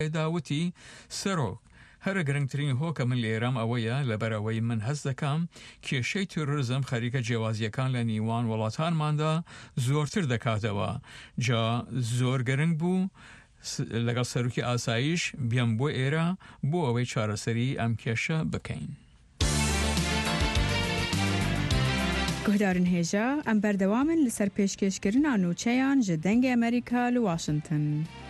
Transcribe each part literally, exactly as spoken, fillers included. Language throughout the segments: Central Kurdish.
داوتی سەرۆک هەرە گرنگترین هۆکە من لە ئێرام ئەوەیە لەبەرەوەی من هەست دەکەم کێشەی تروریزم خەریکە جیاوازیەکان لە نیوان وڵاتانماندا زۆرتر دەکاتەوە. جا زۆر گرنگ بوو لەگەڵ سەرۆکی ئاسایش بیام بۆ ئێرە بۆ ئەوەی چارەسەری ئەم کێشە بکەین. گهدارن هێژە ئەم بەردەوامن لەسەر پێشکەشکردنا نوچەیان ji dengê Amerîka li Washington.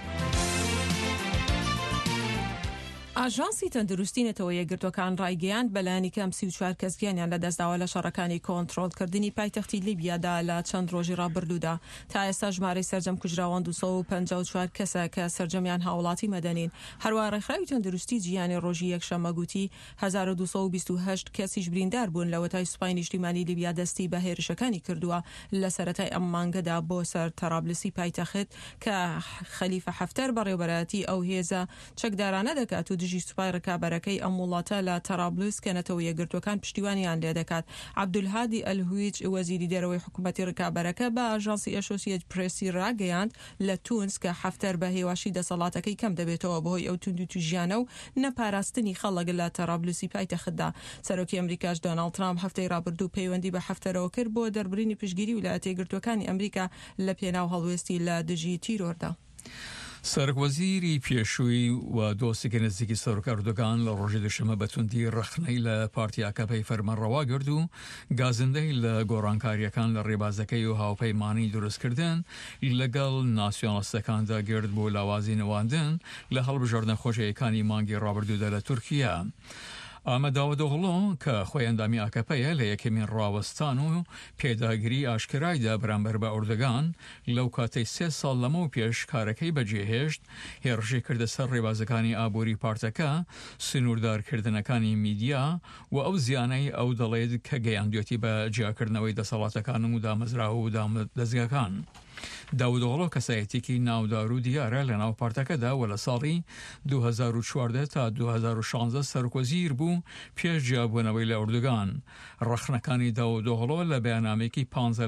ئاژانسی تەندروستی نەتەوە یەکگرتوەکان ڕایگەیاند بەلایانی کەم سی و چوار کەس گیانیان لەدەستداوە لە شەڕەکانی کۆنتڕۆڵکردنی پایتەختی لیبیادا لە چەند ڕۆژی ڕابردوودا. تا ئێستا ژمارەی سەرجەم کوژراوان دووسە و پەنجا و چوار کەسە کە سەرجەمیان هاوڵاتی مەدەنین. هەروە ڕێکخراوی تەندروستی جیهانی ڕۆژی یەکشەممە گوتی هەزار و دووسە و بیست و هەشت کەسیش بریندار بوون لە وەتای سوپای نیشتیمانی لیبیا دەستی بە هێرشەکانی کردووە لە سەرەتای ئەم مانگەدا بۆ سەر تەرابلسی پایتەخت کە خەلیفە حەفتەر بەڕێوەبەرەتی ئەو هێزە چەکدارانە دەکات و دژی سوپای ڕکابەرەکەی ئەم وڵاتە لە تەرابلس کە نەتەوە یەکگرتوەکان پشتیوانیان لێ دەکات. عەبدولهادی ئەلهویج وەزیری دەرەوەی حکوومەتی ڕکابەرەکە بە ئاژانسی ئەسۆسیێتد پرێسی ڕاگەیاند لە تونس کە حەفتەر بە هێواشی دەسەڵاتەکەی کەم دەبێتەوە بەهۆی ئەو توند و توژیانە و نەپاراستنی خەڵک لە تەرابلسی پایتەختدا. سەرۆکی ئەمریکاش دۆناڵد ترامپ هەفتەی ڕابردوو پەیوەندی بە حەفتەرەوە کرد بۆ دەربڕینی پشتگیری ویلایەتە یەکگرتوەکانی ئەمریکا لە پێناو هەڵوێستی لە دژی تیرۆردا. سەرۆکوەزیری پێشووی و دۆستێکی نزیکی سەرۆک ئەردۆغان لە ڕۆژی دووشەممە بەتوندی ڕەخنەی لە پارتی ئاکەپەی فەرمانڕەوا کرد و گازندەی لە گۆڕانکاریەکان لە ڕێبازەکەی و هاوپەیمانی دروستکردن لەگەڵ ناسیۆنالیستەکاندا گرت بۆ لاوازی نەواندن لە هەڵبژاردنە خۆشیەکانی مانگی ڕابردوودا لە تورکیا. ئامە داوەدۆغڵۆ کە خۆی ئەندامی ئاکەپەیە لە یەکەمین ڕاوەستان و پێداگیری ئاشکرایدا بەرامبەر بە ئەردۆغان لەو کاتەی سێ ساڵ لەمە و پێش کارەکەی بەجێهێشت هێرشی کردە سەر ڕێبازەکانی ئابووری پارتەکە سنووردارکردنەکانی میدیا و ئەو زیانەی ئەو دەڵێت کە گەیاندوێتی بە جیاکردنەوەی دەسەڵاتەکان و دامەزراوە و دامەدەستگاکان. داودۆڵۆ کەسایەتێکی ناودار و دیارە لە ناو پارتەکەدا و لە ساڵی دوو هەزار و چواردە تا دوو هەزار و شانزدە سەرۆکوەزیر بوو پێش جیاببوونەوەی لە ئەردۆغان. ڕەخنەکانی داودۆڵۆ لە بەیانامێکی پانزە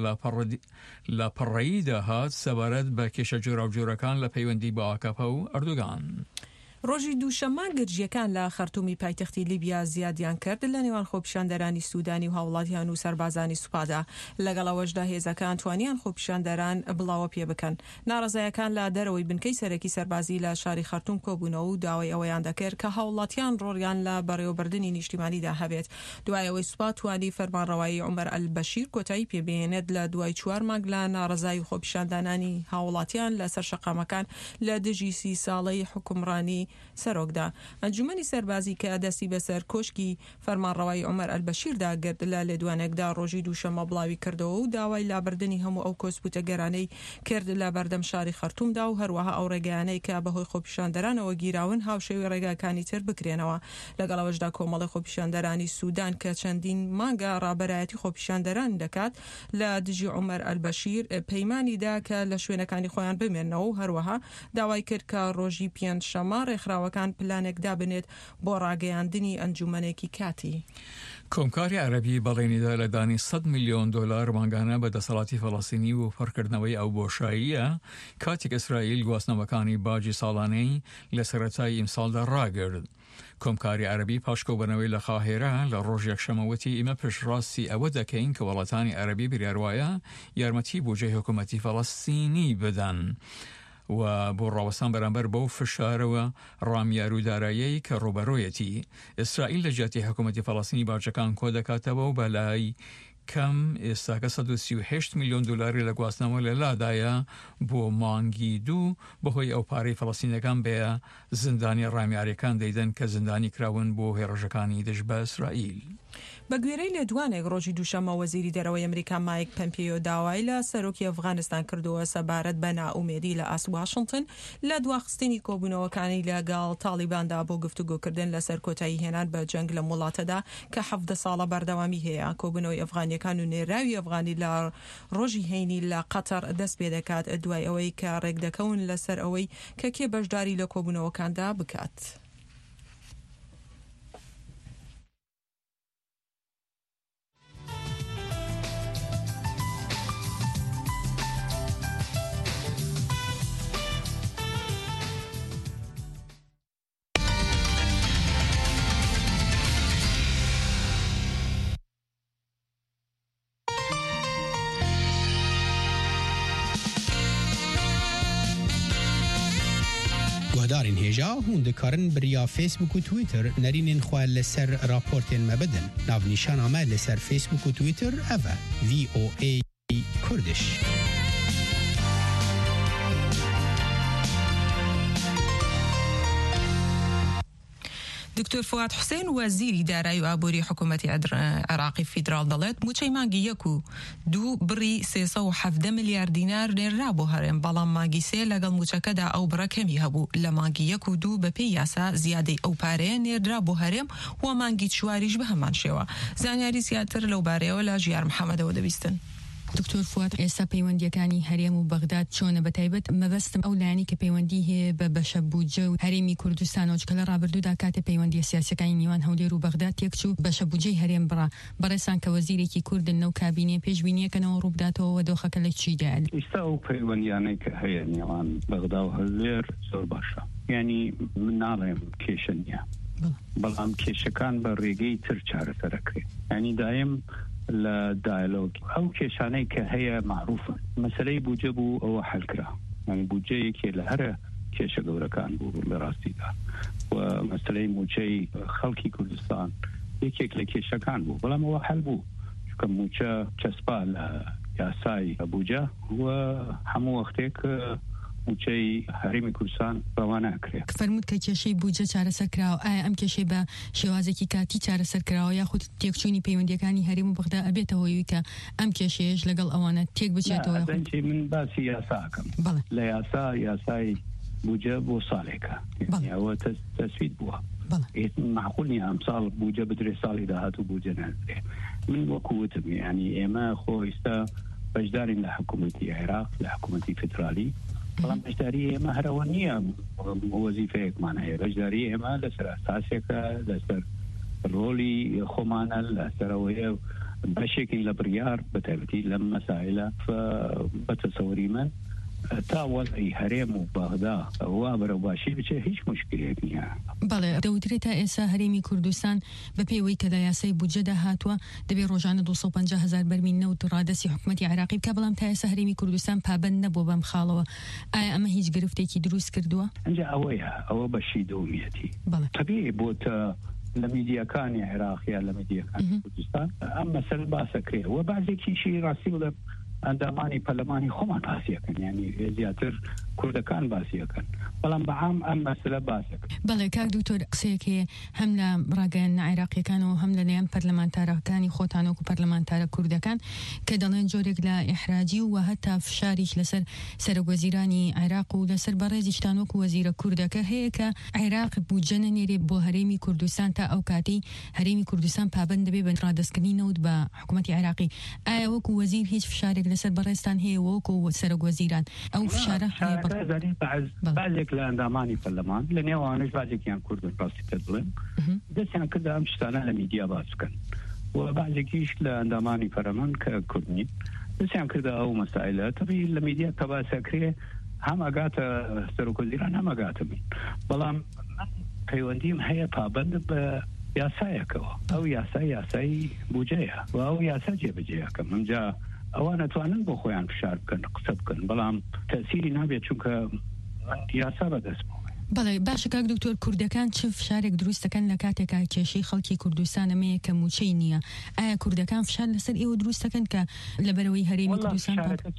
لە پەڕەییدا هات سەبارەت بە کێشە جۆراوجۆرەکان لە پەیوەندی بە ئاکەپە و ئەردۆغان. ڕۆژی دووشەممە گرژیەکان لە خەرتومی پایتەختی لیبیا زیادیان کرد لە نێوان خۆپیشاندەرانی سوودانی و هاوڵاتیان و سەربازانی سوپادا. لەگەڵەوەشدا هێزەکان توانیان خۆپیشاندەران بڵاوە پێ بکەن. ناڕزایەکان لە دەرەوەی بنکەی سەرەکی سەربازی لە شاری خەرتوم کۆبوونەوە و داوای ئەوەیان دەکرد کە هاوڵاتیان ڕۆڕیان لە بەڕێوەبردننی نیشتیمانیدا هەبێت. دوایەوەی سوپا توانی فەرمانڕەوایی عومەر ئەلبەشیر کۆتایی پێبێنێت لە دوای چوار مانگ لە ناڕزای و خۆپیشاندانانی هاوڵاتیان لەسەر شەقامەکان لە دژی سی ساڵەی حکومڕانی سەرۆکدا. ئەنجومەنی سەربازی کە دەستی بەسەر کۆشکی فەرمانڕەوایی عومەر ئەلبەشیردا گرت لە لێدوانێکدا ڕۆژی دووشەممە بڵاوی کردەوە و داوای لابردنی هەموو ئەو کۆسپوتە گەرانەی کرد لە بەردەم شاری خەرتومدا و هەروەها ئەو ڕێگەیانەی کە بەهۆی خۆپیشاندەرانەوە گیراون هاوشێوی ڕێگاکانی تر بکرێنەوە. لەگەڵەوەشدا کۆمەڵی خۆپیشاندەرانی سوودان کە چەندین مانگە ڕابەرایەتی خۆپیشاندەران دەکات لە دژی عومەر ئەلبەشیر پەیمانیدا کە لە شوێنەکانی خۆیان بمێنەوە و هەروەها داوای کرد کە ڕۆژی پێنجشەممە ڕێکخراوەکان پلانێک دابنێت بۆ ڕاگەیاندنی ئەنجومەنێکی کاتی. کۆمکاری عەرەبی بەڵێنیدا لە دانی سەد میلیۆن دۆلار ماگانە بە دەسەڵاتی فەڵەستینی و پڕکردنەوەی ئەو بۆشاییە کاتێک ئیسرائیل گواستنەوەکانی باجی ساڵانەی لە سەرەتای ئیمساڵدا ڕاگرت. کۆمکاری عەرەبی پاشکۆبنەوەی لە قاهێرە لە ڕۆژ یەکشەمەوەتی ئێمە پشتڕاستی ئەوە دەکەین کە وڵاتانی عەرەبی بریاروایە یارمەتی بودجەی حکوومەتی فەڵەستینی بدەن. و بۆ ڕاوەستان بەرامبەر بەو فشارەوە ڕامیار و دارایی کە ڕۆبەرۆیەتی ئیسرائیل لە جیاتی حکوومەتی فەڵەستینی باجەکان کۆ دەکاتەوە و بەلای کەم ئێستاکە سەد و سی و هەشت میلیۆن دلاری لە گواستنەوە لە لادایە بۆ مانگی دوو بەهۆی ئەو پارەی فەڵەستینەکان بێ زندانی ڕامیاریەکان دەیدەن کە زندانی کراون بۆ هێرشەکانی دژ بە ئیسرائیل. بە گوێرەی لێدوانێک ڕۆژی دووشەممە وەزیری دەرەوەی ئەمریکا مایک پەمپیۆ داوای لە سەرۆکی ئەفغانستان کردووە سەبارەت بە نائومێدی لە ئاست واشنگتن لە دواخستنی کۆبوونەوەکانی لەگەڵ تاڵیباندا بۆ گفتوگۆکردن لەسەر کۆتایی هێنان بە جەنگ لە وڵاتەدا کە حەڤدە ساڵە بەردەوامی هەیە. کۆبوونەوەی ئەفغانیەکان و نێراوی ئەفغانی لە ڕۆژی هەینی لە قەتەر دەست پێ دەکات دوای ئەوەی کە ڕێکدەکەون لەسەر ئەوەی کە کێ بەشداری لە کۆبوونەوەکاندا بکات. گهدارین هجا هون دکارن بریا فیسبوک و تویتر نرینین خواه لسر راپورتین مبدن ناو نیشان آمد لسر فیسبوک و تویتر اوه وی او ای کردش. دکتۆر فواد حوسێن وەزیری دارایی و ئابووری حکوومەتی عێراقی فیدراڵ دەڵێت موچەی مانگی یەک و دوو بڕی سێسە و حەڤدە میلیارد دینار نێررا بۆ هەرێم بەڵام مانگی سێ لەگەڵ موچەکەدا ئەو بڕە کەمی هەبوو لە مانگی یەک و دوو بەپێی یاسا زیادەی ئەو پارەیە نێررا بۆ هەرێم و مانگی چواریش بە هەمان شێوە. زانیاری زیاتر لەو بارەیەوە لە ژیار محەممەدەوە دەبیستن. دکتۆر فواد ئێستا پەیوەندیەکانی هەرێم و بەغداد چۆنە بەتایبەت مەبەستم ئەو لایانی کە پەیوەندی هەیە بە بەشە بوجە و هەرێمی کوردستانەوە چکە لە ڕابردوودا کاتە پەیوەندی سیاسەکانی نیوان هەولێر و بەغداد تێکچوو بەشە بوجەی هەرێم بڕا بەڕێسان کە وەزیرێکی کوردن نەو کابینێ پێشبینیەکەنەوە ڕووبداتەوە دۆخەکە لە چیدا ئێستا ئەو پەیوەندیانەی کە هەیە نیوان بەغدا و هەولێر زۆر باشە، یعنی من ناڵێم کێشە نییە بەڵام کێشەکان بە ڕێگەی تر چارەسەرەکرێت، ینی دایم لە دایلۆگ ئەو کێشانەی کە هەیە معروفن. مەسەلەی بوجە بوو ئەوە حەلکرا، ینی بوجەیەکێ لە هەرە کێشە گەورەکان بوو لە ڕاستیدا و مەسەلەی موچەی خەڵکی کوردستان یەکێک لە کێشەکان بوو، بەڵام ئەوە حەل بوو چونکە موچە چەسپا لە یاسای بوجە و هەموو وەختێک موچەی هەرێمی کوردستان ڕەوانە ئەکرێت. فەرموود کە کێشەی بوجە چارەسەر کراوە، ئایا ئەم کێشەی بە شێوازێکی کاتی چارەسەر کراوە یاخود تێکچوونی پەیوەندیەکانی هەرێم و بەغدا ئەبێتە هۆی کە ئەم کێشەیەش لەگەڵ ئەوانە تێک بچێتەوە؟ من باسی یاساکەم لە یاسا یاسای بوجە بۆ ساڵێکە ئەوە تەسوید بووە، معقول نیە ئەم ساڵ بوجە بدرێ ساڵی داهاتوو بوجە نەدرێ. من وەکووتم ینی ئێمە خۆ ئێستا بەشدارین لە حکوومەتی عێراق لە حکوومەتی فدرالی، بەڵام بەشداری ئێمە هەرەوە نییە وەزیفەیەکمان هەیە، بەشداری ئێمە لەسەر ئاساسێکە، لەسەر ڕۆلی خۆمانە، لەسەرەوەیە بەشێکی لە بڕیار بەتایبەتی لەم مەسائلە بەتەسەوری من تا وەزعی هەرێم و بەغدا وا بەرەو باشی بچێ هیچ مشکلێک نییە. بەڵێ دەوترێت تا ئێستا هەرێمی کوردستان بە پێوەی کە لە یاسای بوجەدا هاتووە دەبێت ڕۆژانە دووسەد و پەنجا هەزار بەرمیل نەوت ڕادەسی حکوومەتی عێراقی بکە، بەڵام تا ئێستا هەرێمی کوردستان پابەند نەبووە بەم خاڵەوە. ئایا ئەمە هیچ گرفتێکی دروست کردووە؟ ئەنجا ئەوەیە ئەوە بەشی دەومیەتی طبیعی بۆتە لە میدیاکانی عێراقیە لە میدیاکانی کوردستان ئەم مەسەلە باسەکرێ و بەعزێکیشی ڕاستی بڵێ ئەندامانی پەرلەمانی خۆمان باسیەکەن، ینی زیاتر کوردەکان باسیەکەن، بەڵام بەعام ئەم مەسەلە باسەکەن. بەڵێ کاک دکتۆر قسەیەک هەیە هەم لە ڕاگەیاندنە عێراقیەکانەوە هەم لە نێوان پەرلەمانتارەکانی خۆتانەوە و پەرلەمانتارە کوردەکان کە دەڵێن جۆرێک لە ئیحراجی و هەتا فشاریش لەسەر سەرۆکوەزیرانی عێراق و لەسەر بەڕێزی شتانۆک و وەزیرە کوردەکە هەیە کە عێراق بوجە نەنێرێ بۆ هەرێمی کوردستان تا ئەو کاتی هەرێمی کوردستان پابەند دەبێ بە ڕادەستکردنی نەوت بە حکوومەتی عێراقی. ئایا وەکو وەزیر هیچ فشارێک لەسەر بەڕێستان هەیە وەکو سەرۆکوەزیران ئەو فشارە بعضێک لە ئەندامانی پەرلەمان لە نێوانش بعضێکیان کوردن ڕاستی پێت بڵێم دەستیان کردە ئەم شتانە لە میدیا باس بکەن و بعضێکیش لە ئەندامانی پەرلەمان کە کوورد نین دەستیان کردە ئەو مەسائلە تەبیعی لە میدیا کە باسەکرێ هەم ئەگاتە سەرۆکوەزیران هەم ئەگاتە من، بەڵام پەیوەندیم هەیە پابەند بە یاسایەکەوە. ئەو یاسای یاسای بوجەیە و ئەو یاسا جێبەجێیەکەم ئەمجا ئەوان نەتوانن بۆ خۆیان فشار بکەن قسە بکەن، بەڵام تەسیری نابێت چونکە یاسا بەدەست بوو. بەڵێ باشە کاک دکتۆر کوردەکان چ فشارێک دروستەکەن لە کاتێکا کێشەی خەڵکی کوردستانەمەیە کە موچەی نییە، ئایا کوردەکان فشار لەسەر ئێوە دروستەکەن کە لەبەرەوەی هەرێمی کوردستان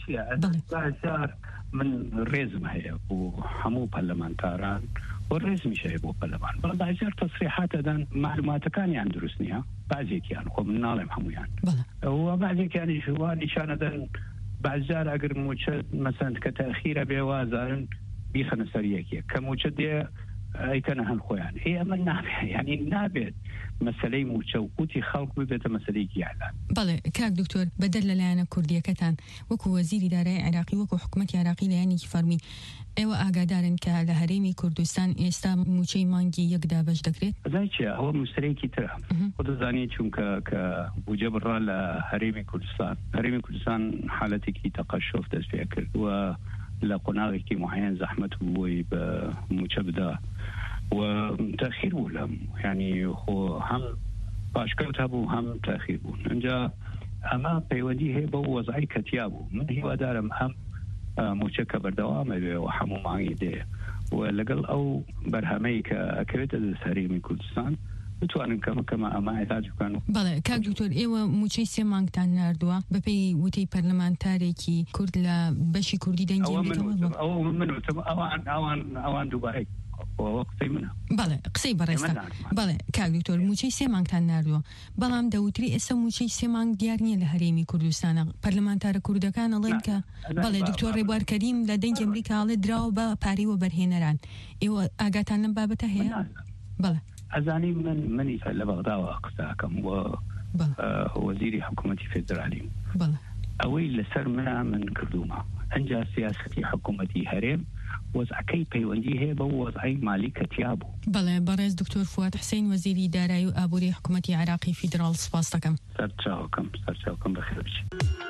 من ڕێزم هەیە بۆ هەموو پەرلەمانتاران و ڕێزمیش هەیە بۆ پەرلەمان، بەڵام بەعزێر تەسریحات دەدەن معلوماتەکانیان دروست نییە، بعضێکیان خۆ من ناڵێم هەمویان و بعضێکیانیش وا نیشانەدەن بەعزار ئەگەر موچە مەسەند کە تەخیرە بێ وازارن بیخەنە سەر یەکێک کە موچە دێ ئەیکەنە هەن خۆیان هەیە ئەمە نابێت، ینی نابێت مەسەلەی موچە و قوتی خەڵک ببێتە مەسەلەیەکی ئاعلان. بەڵێ کاک دکتۆر بەدەر لەلایەنە کوردیەکەتان وەکو وەزیری دارایی عێراقی وەکو حکوومەتی عێراقی لایەنێکی فەرمی ئێوە ئاگادارن کە لە هەرێمی کوردستان ئێستا موچەی مانگی یەکدا بەش دەکرێت؟ ئەزای چیە ئەوە مشترێکی ترە خۆ دەزانێت چونکە کە بوجە بڕا لە هەرێمی کوردستان هەرێمی کوردستان حالەتێکی تەقەشف دەست پێ کرد و لە قۆناغێکی معەن زەحمەت بووی بە موچە بدا و تەخیر بوو لەم ینی خۆ هەم پاشکەوت هەبوو هەم تەخیر بوون. ئەنجا ئەمە پەیوەندی هەیە بە وەزعی کەتیا بوو. من هیوادارم هەم موچە کە بەردەوامە بێ و هەموو مانگی دێ ولەگەڵ ئەو بەرهەمەی کە ئەکرێتە هەرێمی کوردستان بتوانن کەمەکەمە ئەمە عێتاج بکەن. بەڵێ کاک دکتۆر ئێوە موچەی سێ مانگتان ناردووە بەپێی وتەی پەرلەمانتارێکی کورد لە بەشی کوردی دەنگی ئەمریکا. ئەوە من وتم ئەوان ئەوان ئەوان دووبارەی قسەی منە. بەڵێ قسەی بەڕێستا بەڵێ کاک دکتۆر موچەی سێ مانگتان ناردووە بەڵام دەوتری ئێستا موچەی سێ مانگ دیار نییە لە هەرێمی کوردستانە پەرلەمانتارە کوردەکان ئەڵێن کە بەڵێ دکتۆر ڕێبوار کەریم لە دەنگی ئەمریکا ئەڵێ دراوە بە پارەی وەبەرهێنەران ئێوە ئاگاتان لەم بابەتە هەیە؟ بەڵێ ئەزانی من منی لە بەغداوە قساکەم و وەزیری حکوومەتی فێدرالی ئەوەی لەسەر منە من کردومە ئەنجا سیاسەتی حکوومەتی هەرێم وەزعەکەی پەیوەندی هەیە بە وەزعەی مالی کەتیا بوو. بەڵێ بەڕێز دکتۆر فواد حسین وەزیری دارایی و ئابووری حکوومەتی عێراقی فیدراڵ سپاس دەکەم. سەرچاوکەم سەرچاوکەم بەخێر بچێت.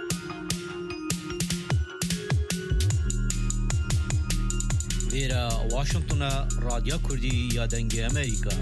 لێرە واشنگتنە رادیۆ کوردی یا دەنگی ئەمریکا.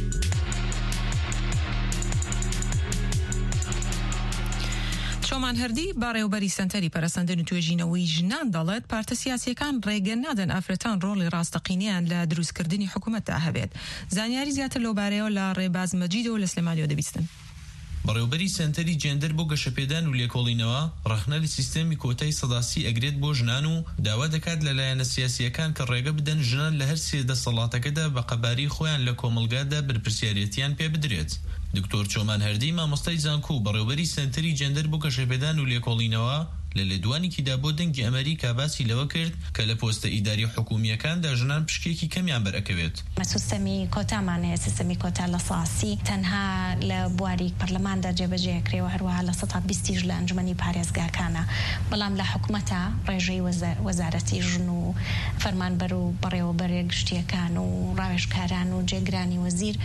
چۆمان هەردی باڕێوەبەری سەنتەری پەرەسەندن و توێژینەوەی ژنان دەڵێت پارتە سیاسیەکان ڕێگە نادەن ئافرەتان ڕۆڵی ڕاستەقینەیان لە دروستکردنی حکوومەتدا هەبێت. زانیاری زیاتر لەو بارەیەوە لە ڕێباز مەجیدەوە لە سلێمانیەوە دەبیستن. بەڕێوەبەری سنتەری جێندەر بۆ گەشەپێدان و لێکۆڵینەوە ڕەخنە لە سیستەمی کۆتای سەداسی ئەگرێت بۆ ژنان و داوا دەکات لەلایەنە سیاسیەکان کە ڕێگە بدەن ژنان لە هەر سێ دەسەڵاتەکەدا بە قەباری خۆیان لە کۆمەلگادا بەرپرسیارەتیان پێ بدرێت. دکتۆر چۆمان هەردی مامۆستای زانکۆ بەڕێوەبەری سنتەری جێندەر بۆ گەشەپێدان و لێکۆڵینەوە لە لێدوانێکیدا بۆ دەنگی ئەمریکا باسی لەوە کرد کە لە پۆستە ئیداری حکوومیەکاندا ژنان پشکێکی کەمیان بەرەکەوێت. سیستەمی کۆتامانەیە سیستەمی کۆتا لە ساسی تەنها لە بواری پەرلەماندا جێبەجێکرێەوە هەروەها لە سەد و بیستیش لە ئەنجومەنی پارێزگاکانە بەڵام لە حکوومەتە ڕێژەی وەزارەتی ژن و فەرمانبەر و بەڕێوەبەرێ گشتیەکان و ڕاوێژکاران و جێگرانی وەزیر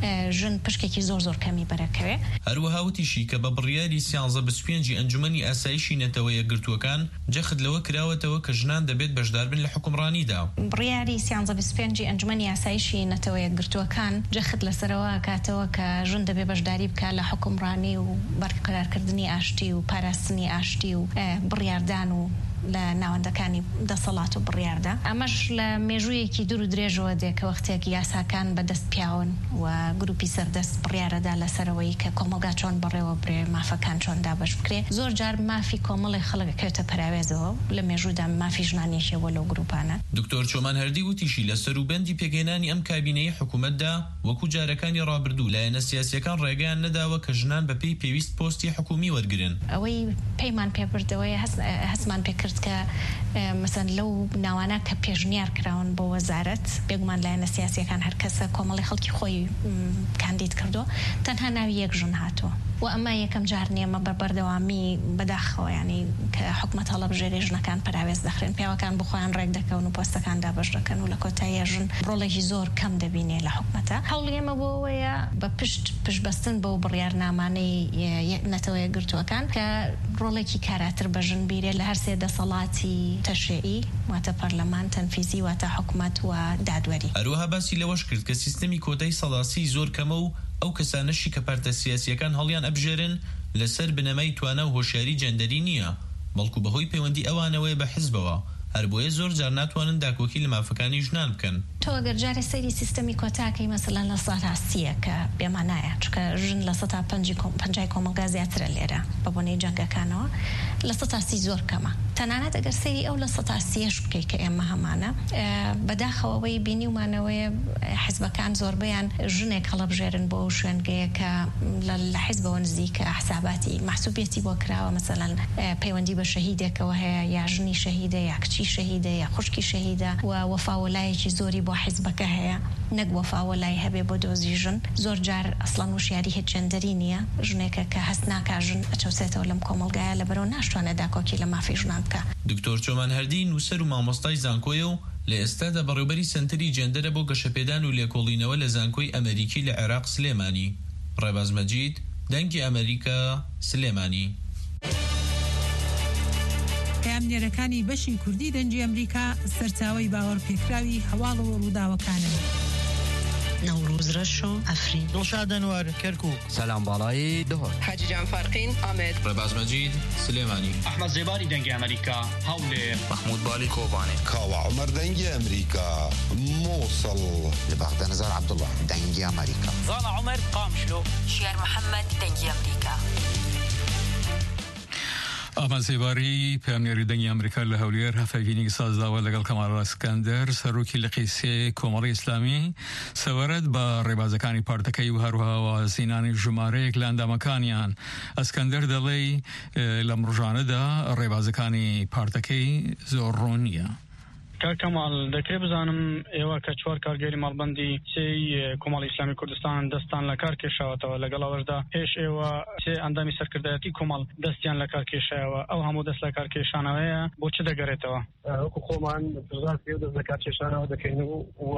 ژن پشکێکی زۆر زۆر کەمی بەرەکەوێت. هەروەها وتیشی کە بە بڕیاری سیانزە بیست و پێنجی ئەنجومەنی ئاسایشی نەتەوەی گرتوەکان جەخت لەوە کراوەتەوە کە ژنان دەبێت بەشدار بن لە حکومڕانیدا. بڕیاری سیانزە بیست و پێنجی ئەنجومەنی ئاسایشی نەتەوەی گرتوەکان جەخت لەسەرەوە کاتەوە کە ژن دەبێت بەشداری بکات لە حکومڕانی و بەرقەرارکردنی ئاشتی و پاراستنی ئاشتی و بڕیاردان و لە ناوەندەکانی دەسەڵات و بڕیاردا. ئەمەش لە مێژوویەکی دوور و درێژەوە دێ کە وەختێک یاساکان بەدەست پیاون و گروپی سەردەست بڕیارەدا لەسەرەوەی کە کۆمەلگا چۆن بەڕێوە برێ مافەکان چۆن دابەش بکرێ. زۆر جار مافی کۆمەڵی خەڵکەکەوێتە پەراوێزەوە لە مێژوودا مافی ژنانیەکێوە لەو گروپانە. دکتۆر چۆمان هەردی وتیشی لە سەروبەندی پێگەێنانی ئەم کابینەی حکوومەتدا وەکو جارەکانی ڕابردوو لایەنە سیاسیەکان ڕێگەیان نەداوە کە ژنان بەپێی پێویست پۆستی حکومی وەرگرن. ئەوەی پەیمان پێبردەوەی هەستمان پێکرد کە مثلا لەو ناوانە کە پێشنیار کراون بۆ وەزارەت بێگومان لایەنە سیاسیەکان هەر کەسە کۆمەڵی خەڵکی خۆی کاندید کردو تەنها ناوی یەک ژن هاتووە و ئەمە یەکەم جار نیەمە بە بەردەوامی بەداخەوە ینی کە حکوومەت هەڵەبژێری ژنەکان پەراوێز دەخرێن پیاوەکان بخۆیان ڕێک دەکەون و پۆستەکان دابەش دەکەن و لە کۆتایی ژن ڕۆڵێکی زۆر کەم دەبینێ لە حکوومەتە. هەوڵی ئێمە بۆ ئەوەیە بە پشت پشتبەستن بەو بڕیارنامانەی نەتەوەیە گرتووەکان کە ڕۆڵێکی کاراتر بە ژن بیرێ لە هەر سێ دەسەڵاتی تەشریعی واتە پەرلەمان تەنفیزی واتە حکوومەت و دادوەری. هەروەها باسی لەوەش کرد کە سیستەمی کۆتای سەداسی زۆر کەمە و ئەو کەسانەشی کە پارتە سیاسیەکان هەڵیان ئەبژێرن لەسەر بنەمای توانە و هۆشیاری جەندەری نییە بەڵکو بەهۆی پەیوەندی ئەوانەوەی بە حیزبەوە هەر بۆیە زۆر جار ناتوانن داکۆکی لە مافەکانی ژنان بکەن. تۆ ئەگەر جارێ سەیری سیستەمی کۆتاکەی مەسەلەن لە سەداسیە کە بێمانایە چکە ژن لە سەد و پەنجای کۆمەلگا زیاترە لێرە بە بۆنەی جەنگەکانەوە لە سەداسی زۆر کەمە. تەنانەت ئەگەر سەیری ئەو لە سەداسیەش بکەی کە ئێمە هەمانە بەداخەوەی بینیومانەوەی حیزبەکان زۆربەیان ژنێک هەڵەبژێرن بۆ شوێنگەیە کە لە حیزبەوە نزیکە حساباتی محسوبێتی بۆ کراوە مەسەلەن پەیوەندی بە شەهیدێکەوە هەیە یا ژنی شەهیدە یا کچی شەهیدە یا خوشکی شەهیدە و وەفاوەلایەکی زۆری بۆ حیزبەکە هەیە نەک وەفاوەلای هەبێ بۆ دۆزی ژن. زۆر جار ئەسڵەن وشیاری هیچ جەندەری نییە ژنێکە کە هەست ناکا ژن ئەچەوسێتەوە لەم کۆمەلگایە لەبەرەوە ناشتوانێت داکۆکی لە مافی ژنان بکە. دکتۆر چۆمان هەردی نووسەر و مامۆستای زانکۆیە و لە ئێستادا بەڕێوەبەری سنتەری جێندەرە بۆ گەشەپێدان و لێکۆڵینەوە لە زانکۆی ئەمریکی لە عێراق سلێمانی. ڕێباز مەجید دەنگی ئەمریکا سلێمانی. پامنێرەکانی بەشی کوردی دەنگی ئەمریکا سەرچاوەی باوەڕ پێکراوی هەواڵەوە ڕووداوەکانن. نوروز رشو افرین دلشاد انور کرکوک سلام بالایی دهر حاجی جان فارقین آمد رباز مجید سلیمانی احمد زباری دنگ امریکا هاولر محمود بالی کوبانی کاوا عمر دنگ امریکا موصل لبغداد نزار عبدالله دنگ امریکا ظانا عمر قامشلو شير محمد دنگ امریکا ئەمە سێباری پامنیاری دەنگی ئەمریکا لە هەولێر هەفەگینی سازداوە لەگەڵ کەمال ئەسکەندەر سەرۆکی لە قیسێ کۆمەڵی ئیسلامی سەوەرەت بە ڕێبازەکانی پارتەکەی و هەروەها زینانی ژمارەیەک لە ئەندامەکانیان. ئەسکەندەر دەڵێ لەم ڕۆژانەدا ڕێبازەکانی پارتەکەی زۆر ڕوون نییە. کەمال دەکرێت بزانم ئێوە کە چوار کارگەری ماڵبەندی سێی کۆمەڵی ئیسلامی کوردستان دەستان لە کار کێشاوەتەوە لەگەڵ ئەوەشدا پێش ئێوە سێ ئەندامی سەرکردایەتی کۆمەڵ دەستیان لە کار کێشایەوە ئەو هەموو دەست لە کار کێشانەوەیە بۆ چ دەگەڕێتەوە؟ وەکو خۆمان پرزات پێ دەست لە کار کێشانەوە دەکەین و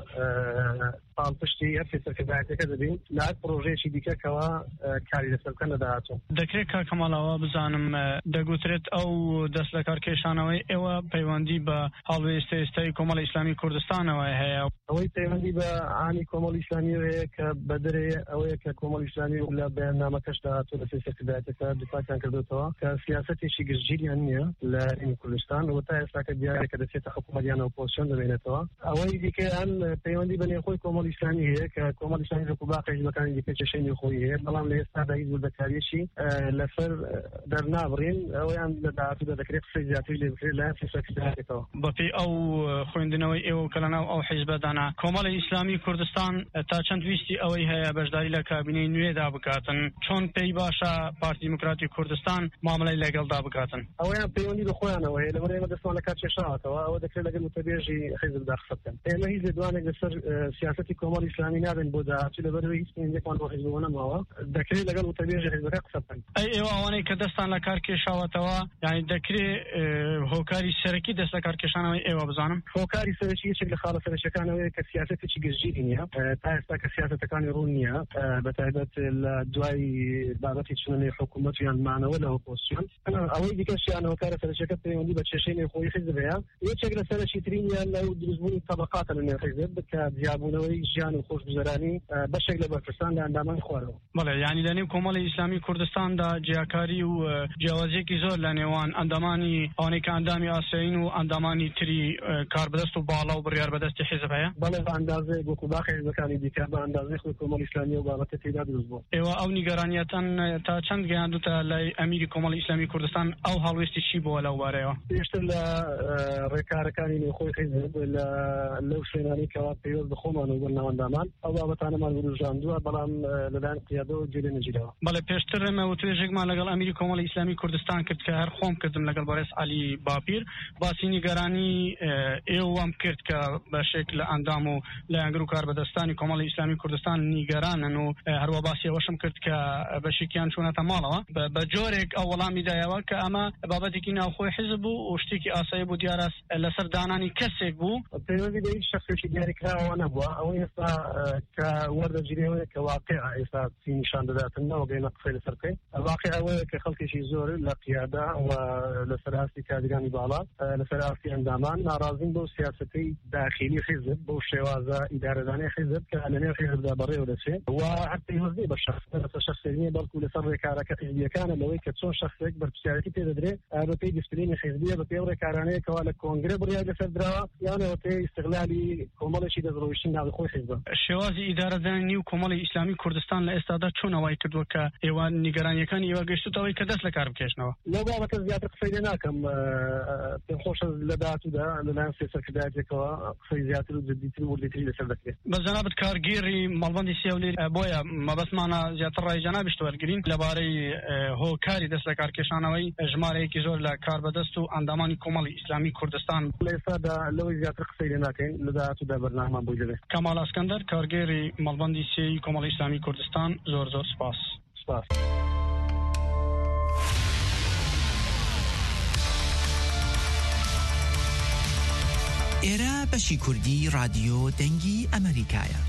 پاڵ پشتی هەر سەرکردایەتەکە دەبین لە هەر پرۆژەیەکی دیکەکەوە کاری لەسەر بکەن لەداهاتوو. دەکرێت کار کەماڵەوە بزانم دەگوترێت ئەو دەست لە کار کێشانەوەی ئێوە پەیوەندی بە هەڵوێستی ئێستای کۆمەڵی ئیسلامی کوردستانەوە هەیە. ئەوەی پەیوەندی بە ئانی کۆمەڵی ئیسلامی هەیە کە بەدرێ ئەوەیە کە کۆمەڵی ئیسلامی لە بەیاننامەکەشدا هاتووە لەسەر سەرکردایەتەکە دفاعیان کردوتەوە کە سیاسەتێکی گشتگیریان نییە لە هەرێمی کوردستان و تا ئێستا کە دیارە کە دەچێتە حکوومەتیان ئۆپۆزیسیۆن دەبێنێتەوە. ئەوەی دیکەیان پەیوەندی بە نێوخۆی کۆمەڵی ئیسلامی هەیە کە کۆمەڵی ئیسلامی لە کوباقی حیزبەکانی دیکە کێشەی نێوخۆیی هەیە بەڵام لە ئێستادا هیچ وردەکاریەکی لەسەر دەرنابڕین ئەوەیان لە داهاتوودا دەکرێت قسەی زیاتری لێ بکرێت لە سەرکردایەتەکەوە. بەپێی ئەو خوێندنەوەی ئێوە کە لەناو ئەو حیزبەدانا کۆمەڵی ئیسلامی کوردستان تا چەند ویستی ئەوەی هەیە بەشداری لە کابینەی نوێدا بکاتن چۆن پێی باشە پارتی دیموکراتی کوردستان معاملەی لەگەڵدا بکاتن؟ ئەوەیان پەیوەندی بە خۆیانەوە هەیە لەبەر ئێمە دەستمان لە کار کێشاوەتەوە ئەوە دەکرێت لەگەڵ متەبێژی حیزبدا قسە بکەن. ئێمە هیچ لێدوانێک لەسەر سیاسەتی کۆمەڵی ئیسلامی نابێن بۆ داهاتوو لەبەرەوەی هیچ پەیوەندێکمان بۆ حیزبەوە نەماوە دەکرێت لەگەڵ متەبێژی حیزبەکە قسە بکەن. ئەی ئێوە ئەوانەی کە دەستان لە کار کێشاوەتەوە یعنی دەکرێت هۆکاری سەرەکی دەست لە کار کێشانەوەی ئێوە بزانم؟ هۆکاری سەرەکی یەکێک لە خاڵە سەرەکیەکانەوەی کە سیاسەتێکی گشتگیری نییە تا ئێستا کە سیاسەتەکانی ڕوون نییە بەتایبەت لە دوای بابەتی چونەی حکوومەت و یانمانەوە لە ئۆپۆزیسیۆن. ئەوەی دیکەشیان هۆکارە سەرەکیەکە پەیوەندی بە کێشەی نێوخۆیی حیزب هەیە. یەکێک لە سەرەکی ترینیان لەو دروستبوونی تەبەقاتە لە نێو حیزب کە جیابوونەوەی ژیان و خۆشگوزەرانی بەشێک لە بەرپرسان لە ئەندامانی خوارەوە. بەڵێ یعنی لە نێو کۆمەڵی ئیسلامی کوردستاندا جیاکاری و جیاوازیەکی زۆر لە نێوان ئەندامانی ئەوانەی کە ئەندامی ئاسیین و ئەندامانی تری کاربەدەست و باڵا و بڕیار بەدەستی حیزب هەیە؟ بەڵێ بە ئەندازەیەک وەکو باقی حیزبەکانی دیکە بە ئەندازەی خۆی کۆمەڵی ئیسلامی و بابەتە تێدا دروست بووە. ئێوە ئەو نیگەرانیەتان تا چەند گەیاندوتە لای ئەمیری کۆمەڵی ئیسلامی کوردستان ئەو هەڵوێستی چی بووە لەو بارەیەوە؟ پێشتر لە ڕێکارەکانی نێوخۆی حیزب لەو شوێنانی کەوا پەیوەست بەخۆمان و بەناوەندامان ئەو بابەتانەمان وروژاندووە بەڵام لەلایەن قیادەوە جێ نەگیراوە. بەڵێ پێشتر ئێمە توێژێکمان لەگەڵ ئەمیری کۆمەڵی ئیسلامی کوردستان کرد کە هەر خۆم کردم لەگەڵ بەڕێز عەلی باپیر باسی نیگەرانی ئێوەم کرد کە بەشێک لە ئەندام و لایەنگر و کاربەدەستانی کۆمەڵی ئیسلامی کوردستان نیگەرانن و هەروە باسی ئەوەشم کرد کە بەشێکیان چوونەتە ماڵەوە بە جۆرێک ئەو وەڵامی دایەوە کە ئەمە بابەتێکی ناوخۆی حیزب بوو و شتێکی ئاسایی بوو دیارە لەسەر دانانی کەسێک بوو. پەیوەندی بە هیچ شەخصێکی دیاریکراوە نەبووە. ئەوەی ئێستا کە وەردەگیرێەوە کە واقعە ئێستا چی نیشان دەداتن نەوە بێنە قسەی لەسەر بکەین. واقع ئەوەیە کە خەڵکێکی زۆر لە قیادا و لەسەر ئاستی کادرانی باڵا لەسەر ئاستی ئەندامان ناڕازین بەو سیاسەتەی داخلی حیزب بەو شێوازە ئیدارەدانی حیزب کە لەنێو حیزبدا بەڕێوە دەچێت و هەر پەیوەندی بە شەخص لەسەر شەخصێک نییە بەڵکو لەسەر ڕێکارەکە حیزبیەکانە لەوەی کە چۆن شەخصێک بەرپرسیارەتی پێ دەدرێت بە پێی دیسپلینی حیزبیە بە پێی ڕێکارانەیە کەوا لە کۆنگرە بڕیار لەسەر دراوە یانەوە پێی استقلالی کۆمەڵێکی دەستڕۆیشتی ناوی خۆی حیزب. شێوازی ئیدارەدانی و کۆمەڵی ئیسلامی کوردستان لە ئێستادا چۆن ئەوای کردووە کە ئێوە نیگەرانیەکانی ئێوە گەشتوتەوەی کە دەست لە کار بکێشنەوە؟ لەو بابەتە زیاتر قسەی لێ ناکەم. پێم خۆشە لە داهاتوودا لەلایەن سەرکردایەتێکەوە قسەی زیاتر و جددیتر و وردیتری لەسەر دەکرێت. بە جەنابەت کارگێڕی مەڵبەندی سێولێر بۆیە مەبەستمانە زیاتر ڕای جەنابیش وەرگرین لەبارەی هۆکاری دەست لە کارکێشانەوەی ژمارەیەکی زۆر لە کاربەدەست و ئەندامانی کۆمەڵی ئیسلامی کوردستان. لە ئێستادا لەوەی زیاتر قسەی لێ ناکەین لە داهاتوودا بەرنامەمان بۆی دەبێت. کەمال ئەسکەندەر کارگێڕی مەڵبەندی سێی کۆمەڵی ئیسلامی کوردستان زۆر زۆر سپاس. سپاس. ئێرە بەشی کوردی رادیۆ دەنگی ئەمریکایە.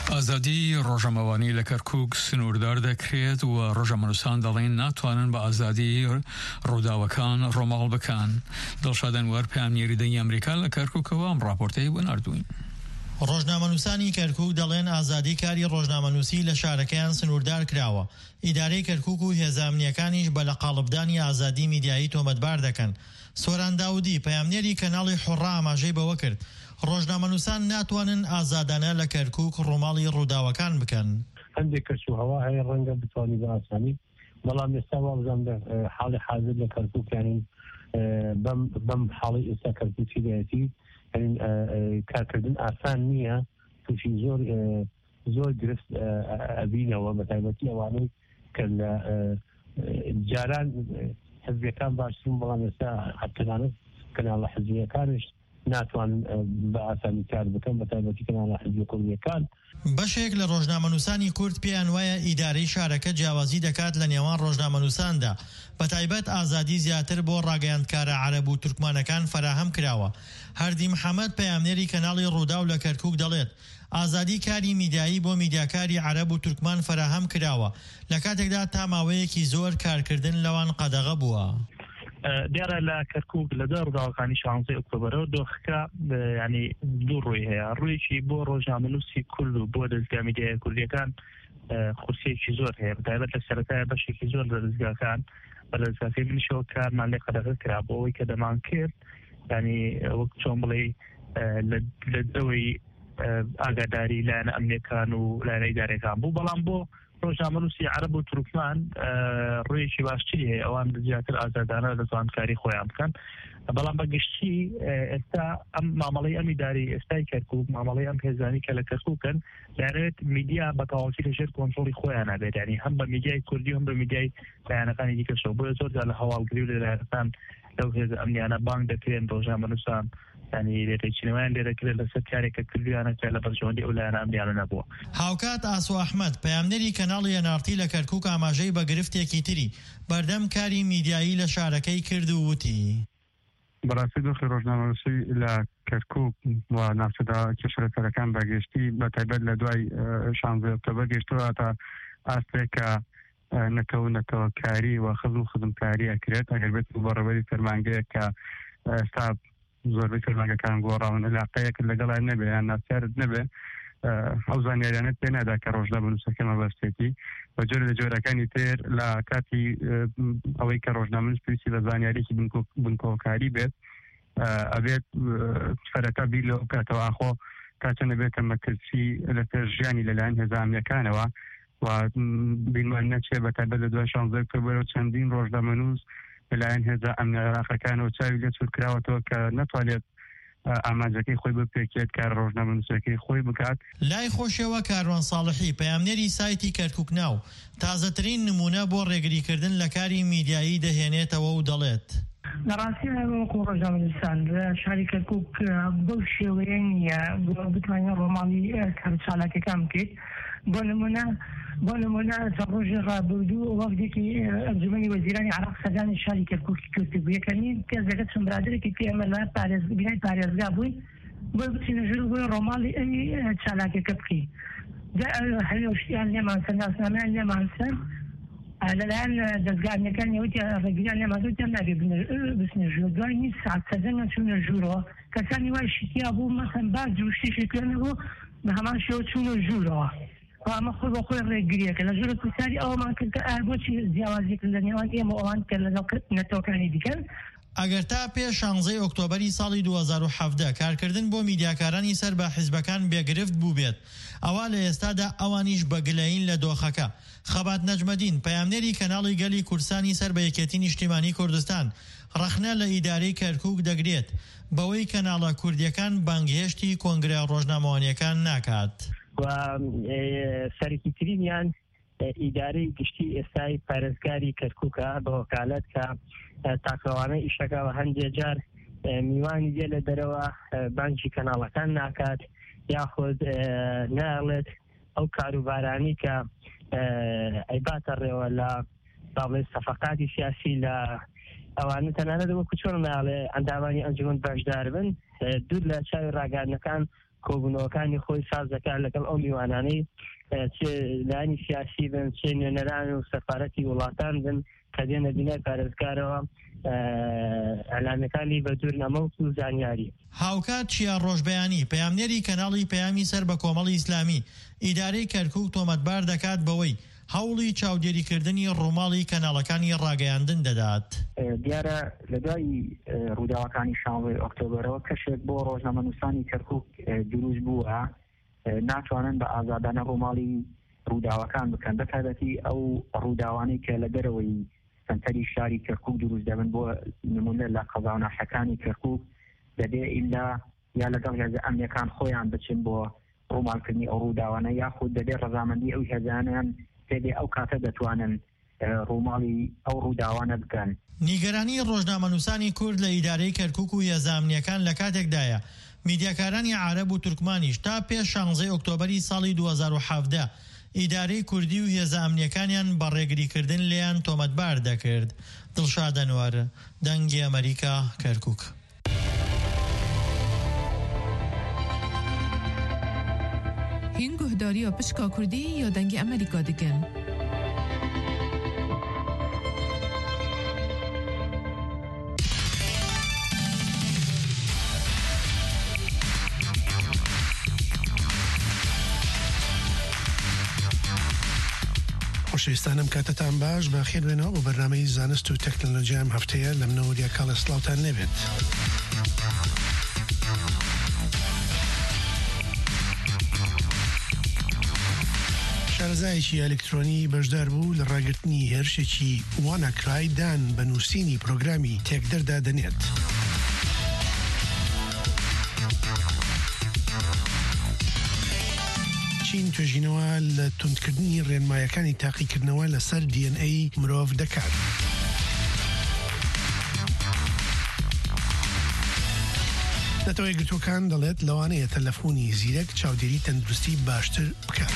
ئازادی ڕۆژەمەوانی لە کەرکووک سنووردار دەکرێت و ڕۆژەمەنووسان دەڵێن ناتوانن بە ئازادی ڕووداوەکان ڕۆماڵ بکەن. دڵشادەنوەر پامنیێری دەنگی ئەمریکا لە کەرکووکەوە ئەم ڕاپۆرتەی بۆ ناردووین. ڕۆژنامەنووسانی کەرکووک دەڵێن ئازادی کاری ڕۆژنامەنووسی لە شارەکەیان سنووردار کراوە. ئیدارەی کەرکووک و هێزانامنیەکانیش بە لە قاڵبدانی ئازادی میدیایی تۆمەتبار دەکەن. سۆران داودی پەیامنێری کەناڵی حوڕا ئاماژەی بەوە کرد ڕۆژنامەنووسان ناتوانن ئازادانە لە کەرکووک ڕووماڵی ڕووداوەکان بکەن. هەندێک کەس و هەوا هەیە ڕەنگە بتوانانی بە ئاسانی، بەڵام ئێستا وا بزانم حاڵی حاضر لە کەرکووکیانین بەم حاڵی ئێستا کەرکووکی دایەتی کارکردن ئاسان نییە، تووشی زۆر زۆر گرفت ئەبینەوە بە تایبەتی ئەوانەی کە لە جاران حزبیەکان باشترن، بەڵام ئێستا حتەنانە کەناڵە حزبیەکانش ناتوانن بە ئاسانی کار بکەن، بە تایبەتی کەناڵە حزبیە کوردیەکان. بەشێک لە ڕۆژنامەنووسانی کورد پێیان وایە ئیدارەی شارەکە جیاوازی دەکات لە نێوان ڕۆژنامەنووساندا، بە تایبەت ئازادی زیاتر بۆ ڕاگەیاندکارە عەرەب و تورکمانەکان فراهەم کراوە. هەردی محەممەد پەیامنێری کەناڵی ڕووداو لە کەرکووک دەڵێت ئازادی کاری میدیایی بۆ میدیاکاری عەرەب و تورکمان فراهەم کراوە لە کاتێکدا تا ماوەیەکی زۆر کارکردن لەوان قەدەغە بووە. دیارە لە کەرکووک لە دە ڕووداوەکانی شانزەی ئۆکتۆبەرەوە دۆخەکە ینی دوو ڕووی هەیە. ڕوویەکی بۆ ڕۆژنامەنووسی کورد و بۆ دەستگا میدیای کوردیەکان قورسیەکی زۆر هەیە، بەتایبەت لە سەرەتایە بەشێکی زۆر لە دەستگاکان بە لە دەستگاکەی منیشەوە کارمان لێ قەدەغە کرا بۆ ئەوەی کە دەمان کرد، ینی وەک چۆن بڵێ لە دەوەی ئاگاداری لایەنە ئەمنیەکان و لایەنە ئیدارەکان بوو. بەڵام بۆ ڕۆژنامەنووسی عەرەب و تورکمان ڕوویەکی باشتری هەیە، ئەوان زیاتر ئازادانە دەتوان کاری خۆیان بکەن. بەڵام بەگشتی ئێستا ئەم مامەڵەی ئەم ئیداری ئێستای کەرکووک، مامەڵەی ئەم هێزانی کە لە کەرکووکن، دەیانەوێت میدیا بە تەواوەتی لەژێر کۆنتڕۆڵی خۆیان نابێت، ینی هەم بە میدیای کوردی و هەم بە میدیای لایەنەکانی دیکەشەوە. بۆیە زۆر جار لە هەواڵگری و لە لایەنەکان لەو هێزە ئەمنیانە بانگ دەکرێن ڕۆژنامەنووسان، ینی لێرەچینەوەیان لێ دەکرێت لەسەر کارێکە کردویانەکە لە بەرژەوەندی ئەو لایەنە ئەمنیانە نەبووە. هاوکات ئاسو ئەحمەد پەیامنێری کەناڵی ئەنارتی لە کەرکووک ئاماژەی بە گرفتێکی تری بەردەم کاری میدیایی لە شارەکەی کرد و وتی بەڕاستی دۆخی ڕۆژنامەنووسی لە کەرکووک و ناوچەدا کێشەرەکان بەگشتی بە تایبەت لە دوای شانزەی ئۆکتۆبەر گەشتووە تا ئاستێکە نەکەونەتەوە کاری و خزم و خزمکاری ئەکرێت ئەگەر بێت بەڕێوەری فەرمانگەیە کە ئێستا زۆربەی فەرمانگەکان گۆڕاون علاقەیەک لەگەڵای نەبێ یان ناچارت نەبێ ئەو زانیاریانت پێ نادا کە ڕۆژنامەنووسەکە مەبەستێتی بە جۆر لە جۆرەکانی تر لە کاتی ئەوەی کە ڕۆژنامەنووس پێویستی بە زانیاریی بنکۆکاری بێت ئەبێت فەرەکە بیر لەو کاتەوە ئاخۆ کاتە نەبێتە مەکرسی لەسەر ژیانی لەلایەن هێزانامنیەکانەوە و بیرمان نەچێ بە تایبەت لە دوای شانزەی ئۆکتۆبەرەوە چەندین ڕۆژنامەنووس لەلایەن هێزە ئەمنیە عێراقیەکانەوە چاوی لێ چوور کراوەتەوە کە نەتوانێت ئامانجەکەی خۆی بپێکێت کار ڕۆژنامەنووسەکەی خۆی بکات. لای خۆشەوە کاروان ساڵحی پەیامنێری سایتی کەرکووک ناو تازەترین نمونە بۆ ڕێگریکردن لە کاری میدیایی دەهێنێتەوە و دەڵێت لەڕاستی وەکو ڕۆژنامەنووسان لە شاری کەرکووک بەو شێوەیە نییە بتوانین ڕۆماڵی کار چالاکیەکان بکەیت. بۆ نمونە بۆ نمونە ڕۆژی ڕابردوو وەفدێکی ئەنجومەنی وەزیرانی عێراق سەردانی شاری کەرکووکی کردبوو. یەکەمین کەسەکە چەند برادێکی پێ ئێمە لە بینای پارێزگا بووین بۆی بچینە ژوور بۆی ڕۆماڵی ئەوی چالاکیەکە بکەین. هەلێشتیان لێمانسەر ناسنامەیان لێمانسەر لەلایەن دەستگاکانی ئەوتی ڕێگریان لێمانسەر نابێ بچنە ژوور. دوای نیست ساعت سەردەنە چوونە ژوورەوە کەسانی وای شتیا بوو مەسەن باز جوشتیشی پێنە بوو بە هەمان شێوە چوونە ژوورەوە. ئەمە خۆی بە خۆی ڕێگریەکە لە ژوورە کوردستانی ئەومان کرد کە ئابۆچی جیاوازیەک لە نێوان ئێمە ئەوان کە لەگەڵ نەتەوەکانی دیکەن. ئەگەر تا پێش شانزەی ئۆکتۆبەری ساڵی دوو هەزار و حەڤدە کارکردن بۆ میدیاکارانی سەر بە حیزبەکان بێگرفت بوو بێت، ئەوا لە ئێستادا ئەوانیش بەگلەین لە دۆخەکە. خەبات نەجمەدین پەیامنێری کەناڵی گەلی کورسانی سەر بە یەکێتی نیشتیمانی کوردستان ڕەخنە لە ئیدارەی کەرکووک دەگرێت بەوەی کەناڵە کوردیەکان بانگهێشتی کۆنگرە ڕۆژنامەوانیەکان ناکات. و سەرکی ترینیان ئیدارەی گشتی ئێستای پارێزگاری کەرکووکە بە وەکالەت کە تاکەوانە ئیشەکە هەندێک جار میوانی دێ لە دەرەوە بانکی کەناڵەکان ناکات یاخود ناڵێت ئەو کاروبارانی کە ئەیباتە ڕێوە لە باڵێ سەفەقاتی سیاسی لە ئەوانە تەنانەت وەکو چۆن ناڵێ ئەندامانی ئەنجومەن بەشدار بن دوور لە چاوی ڕاگەاندنەکان کۆبوونەوەکانی خۆی ساز دەکات لەگەڵ ئەو میوانانەی چ لایانی سیاسی بن چ نوێنەران و سەفارەتی وڵاتان بن کە دێنە بینای پارێزگارەوە ئەلامەکانی بە دوورنەمەوت و زانیاری. هاوکات چیا ڕۆژبەیانی پەیامنێری کەناڵی پەیامی سەر بە کۆمەڵی ئیسلامی ئیدارەی کەرکووک تۆمەتبار دەکات بەوەی هەوڵی چاودێریکردنی ڕووماڵی کەناڵەکانی ڕاگەیاندن دەدات. دیارە لە دوای ڕووداوەکانی شانزەی ئۆکتۆبەرەوە کەشێک بۆ ڕۆژنامەنووسانی کەرکووک دروست بووە ناتوانن بە ئازادانە ڕووماڵی ڕووداوەکان بکەن بەتایبەتی ئەو ڕووداوانەی کە لە دەرەوەی سنتەری شاری کەرکووک دروست دەبن بۆ نمونە لە قەزا و ناحەکانی کەرکووک دەبێ ئیلا یا لەگەڵ هێزە ئەمنیەکان خۆیان بچن بۆ ڕووماڵکردنی ئەو ڕووداوانە یاخود دەبێت ڕەزامەندی ئەو هێزانیان تێبێ ئەو کاتە دەتوانن ڕووماڵی ئەو ڕووداوانە بکەن. نیگەرانی ڕۆژنامەنووسانی کورد لە ئیدارەی کەرکووک و هێزە ئەمنیەکان لە کاتێکدایە میدیاکارانی عارەب و تورکمانیش تا پێش شانزەی ئۆکتۆبەری ساڵی دوو هەزار و حەڤدە ئیدارەی کوردی و هێزە ئەمنیەکانیان بە ڕێگریکردن لێیان تۆمەتبار دەکرد. دڵشاد ئەنوار، دەنگی ئەمریکا، کەرکووک. هین گوهداری و پشکا کردی یا دەنگی ئەمریکا دەکەن. خۆشەویستانم کاتتان باش بە خێربێنەوە بۆ بەرنامەی زانست و تەکنۆلۆژیا ئەم هەفتەیە لە منەوە کاڵە سڵاوتان نەبێت. شارەزایەکی ئەلکترۆنی بەشدار بوو لە ڕاگررتنی هێرشێکی وانەکرای دان بە نووسینی پرۆگرامی تێکدەردا دەنێت. چین توێژینەوە لە توندکردنی ڕێنمایەکانی تاقیکردنەوە لەسەر دی ئەن ئەی مرۆڤ دەکات. نەتەوەی گرتوەکان دەڵێت لەوانەیە تەلەفۆنی زیرەک چاودێری تەندروستی باشتر بکات.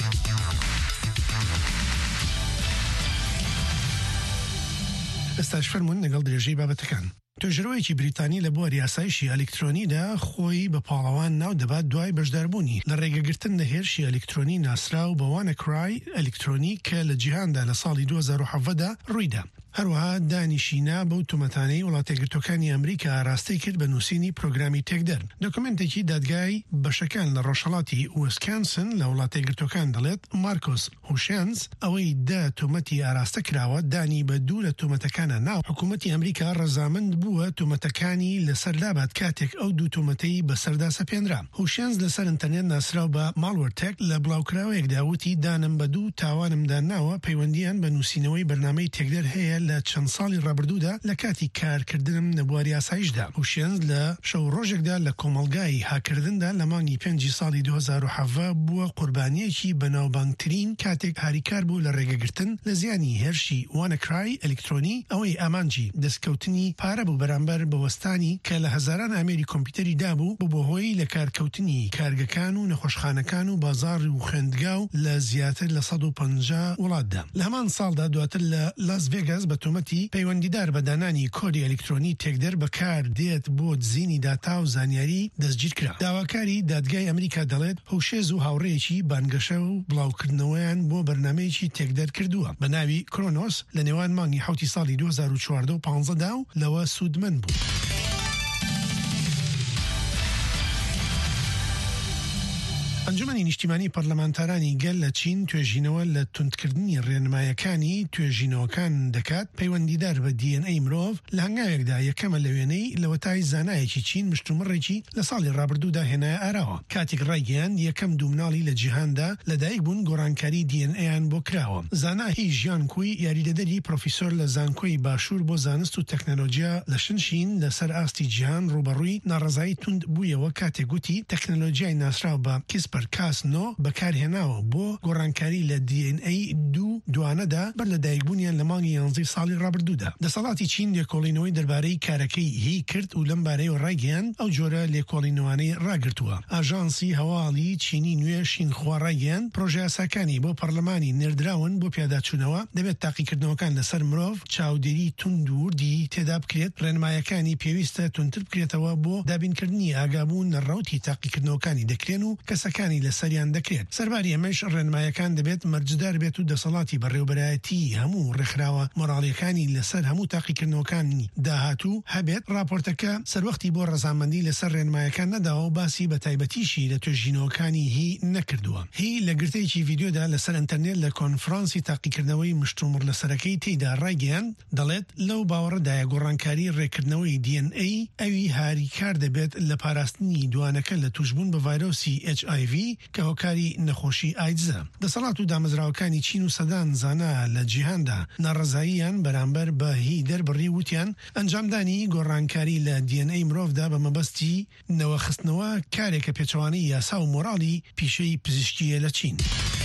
ئێستاش فەرموون لەگەڵ درێژەی بابەتەکان. توێژەرەوەیەکی بریتانی لە بۆ یاسایشی ئەلکترۆنیدا خۆی بە پاڵەوان ناو دەبات دوای بەشداربوونی لە ڕێگەگرتن لە هێرشی ئەلکترۆنی ناسرا و بە وانەکرای ئەلکترۆنی کە لە جیهاندا لە ساڵی دوو هەزار و حەڤدە ڕوویدا. هەروەها دانیشینا بەو تومەتانەی وڵاتێگرتوەکانی ئەمریکا ئاراستەی کرد بە نووسینی پرۆگرامی تێکدەر. دۆکومنتێکی دادگای بەشەکان لە ڕۆژهەڵاتی ویسکانسن لە وڵاتێگرتوەکان دەڵێت مارکۆس هوشێنز ئەوەی دا تومەتی ئاراستە کراوە دانی بە دوو لە تومەتەکانە ناو حکوومەتی ئەمریکا ڕەزامەند بووە تومەتەکانی لەسەر لابات کاتێک ئەو دوو تومەتەی بەسەردا سەپێنرا. هوشێنز لەسەر ئینتەرنێت ناسراو بە ماڵوەرتێک لە بڵاوکراوەیەکدا وتی دانم بە دوو تاوانمدا ناوە پەیوەندیان بە نووسینەوەی بەرنامەی تێکدەر هەیە لە چەند ساڵی ڕابردوودا لە کاتی کارکردنم نەبواری یاسایشدا. هوشێنز لە شەو ڕۆژێکدا لە کۆمەڵگای هاکردندا لە مانگی پێنجی ساڵی دوو هەزار و حەڤە بووە قوربانیەکی بەناوبانگترین کاتێک هاریکار بوو لە ڕێگەگرتن لە زیانی هێرشی وانەکرای ئەلکترۆنی ئەوەی ئامانجی دەستکەوتنی پارە بوو بەرامبەر بەوەستانی کە لە هەزاران ئامێری کۆمپیوتەری دابوو بۆ بەهۆی لە کارکەوتنی کارگەکان و نەخۆشخانەکان و بازار و خوێندگا و لە زیاتر لە سەد و پەنجا وڵاتدا. لە هەمان ساڵدا دواتر لە لاس ڤێگاس بە تومەتی پەیوەندیدار بە دانانی کۆدی ئەلکترۆنی تێکدەر بەکار دێت بۆ دزینی داتا و زانیاری دەستگیر کرا. داواکاری دادگای ئەمریکا دەڵێت هەوشێز و هاوڕێیەکی بانگەشە و بڵاوکردنەوەیان بۆ بەرنمەیەکی تێکدەر کردووە بە ناوی کرۆنۆس لە نێوان مانگی حوتی ساڵی دوو هەزار و چواردە و پانزەدا و لەوە سوودمەند بوو. ئەنجومەنی نیشتیمانی پەرلەمانتارانی گەل لە چین توێژینەوە لە توندکردنی ڕێنمایەکانی توێژینەوەکان دەکات پەیوەندیدار بە دی ئەن ئەی مرۆڤ لە هەنگاوێکدا یەکەمە لە وێنەی لەوەتای زانایەکی چین مشتومڕێکی لە ساڵی ڕابردوودا هێنایە ئاراوە. کاتێک ڕایگەیان یەکەم دوو مناڵی لە جیهاندا لەدایک بوون گۆڕانکاری دی ئەن ئەیان بۆ کراوە. زانا هی ژیانکوی یاریدەدەری پرۆفیسۆر لە زانکۆی باشوور بۆ زانست و تەکنەلۆجیا لە شنشین لەسەر ئاستی جیهان ڕوبەڕووی ناڕەزایی توند بوویەوە کاتێک گوتی تەکنەلۆجیای ناسراو بە کیسپ کریسپر کاس نۆ بەکارهێناوە بۆ گۆڕانکاری لە دی ئێن ئەی دوو دوانەدا بەر لە دایکبوونیان لە مانگی یانزەی ساڵی ڕابردوودا. دەسەڵاتی چین لێکۆڵینەوەی دەربارەی کارەکەی هی کرد و لەم بارەیەوە ڕایگەیاند ئەو جۆرە لێکۆڵینەوانەی ڕاگرتووە. ئاژانسی هەواڵی چینی نوێ شینخوا ڕایگەیاند پرۆژە یاساکانی بۆ پەرلەمانی نێردراون بۆ پیاداچوونەوە دەبێت تاقیکردنەوەکان لەسەر مرۆڤ چاودێری تونند و وردی تێدا بکرێت، ڕێنمایەکانی پێویستە تونتر بکرێتەوە بۆ دابینکردنی ئاگابوون ڕەوتی تاقیکردنەوەکانی دەکرێن و کەسەکانی لەسەریان دەکرێت. سەرباری ئەمەش ڕێنمایەکان دەبێت مەرجدار بێت و دەسەڵاتی بەڕێوەبەرایەتی هەموو ڕێکخراوە مۆراڵیەکانی لەسەر هەموو تاقیکردنەوەکانی داهاتوو هەبێت. راپۆرتەکە سەروەختی بۆ ڕەزامەندی لەسەر ڕێنمایەکان نەداوە و باسی بە تایبەتیشی لە توێژینەوەکانی هی نەکردووە. هی لە گرتەیەکی ڤیدیۆدا لەسەر ئینتەرنێت لە کۆنفرانسی تاقیکردنەوەی مشتومڕ لەسەرەکەی تێیدا ڕایگەیاند دەڵێت لەو باوەڕەدایە گۆڕانکاری ڕێکردنەوەی دی ئێن ئەی ئەوی هاریکار دەبێت لە پاراستنی دوانەکە لە توشبوون بە ڤایرۆسی ئەچ ئای ڤی کە هۆکاری نەخۆشی ئایدزە. دەسەڵات و دامەزراوەکانی چین و سەدان زانا لە جیهاندا ناڕەزاییان بەرامبەر بە هی دەربڕی وتیان ئەنجامدانی گۆڕانکاری لە دی ئێن ئەی مرۆڤدا بە مەبەستی نەوەخستنەوە کارێکە پێچەوانەی یاسا و مۆراڵی پیشەی پزیشکیە لە چین.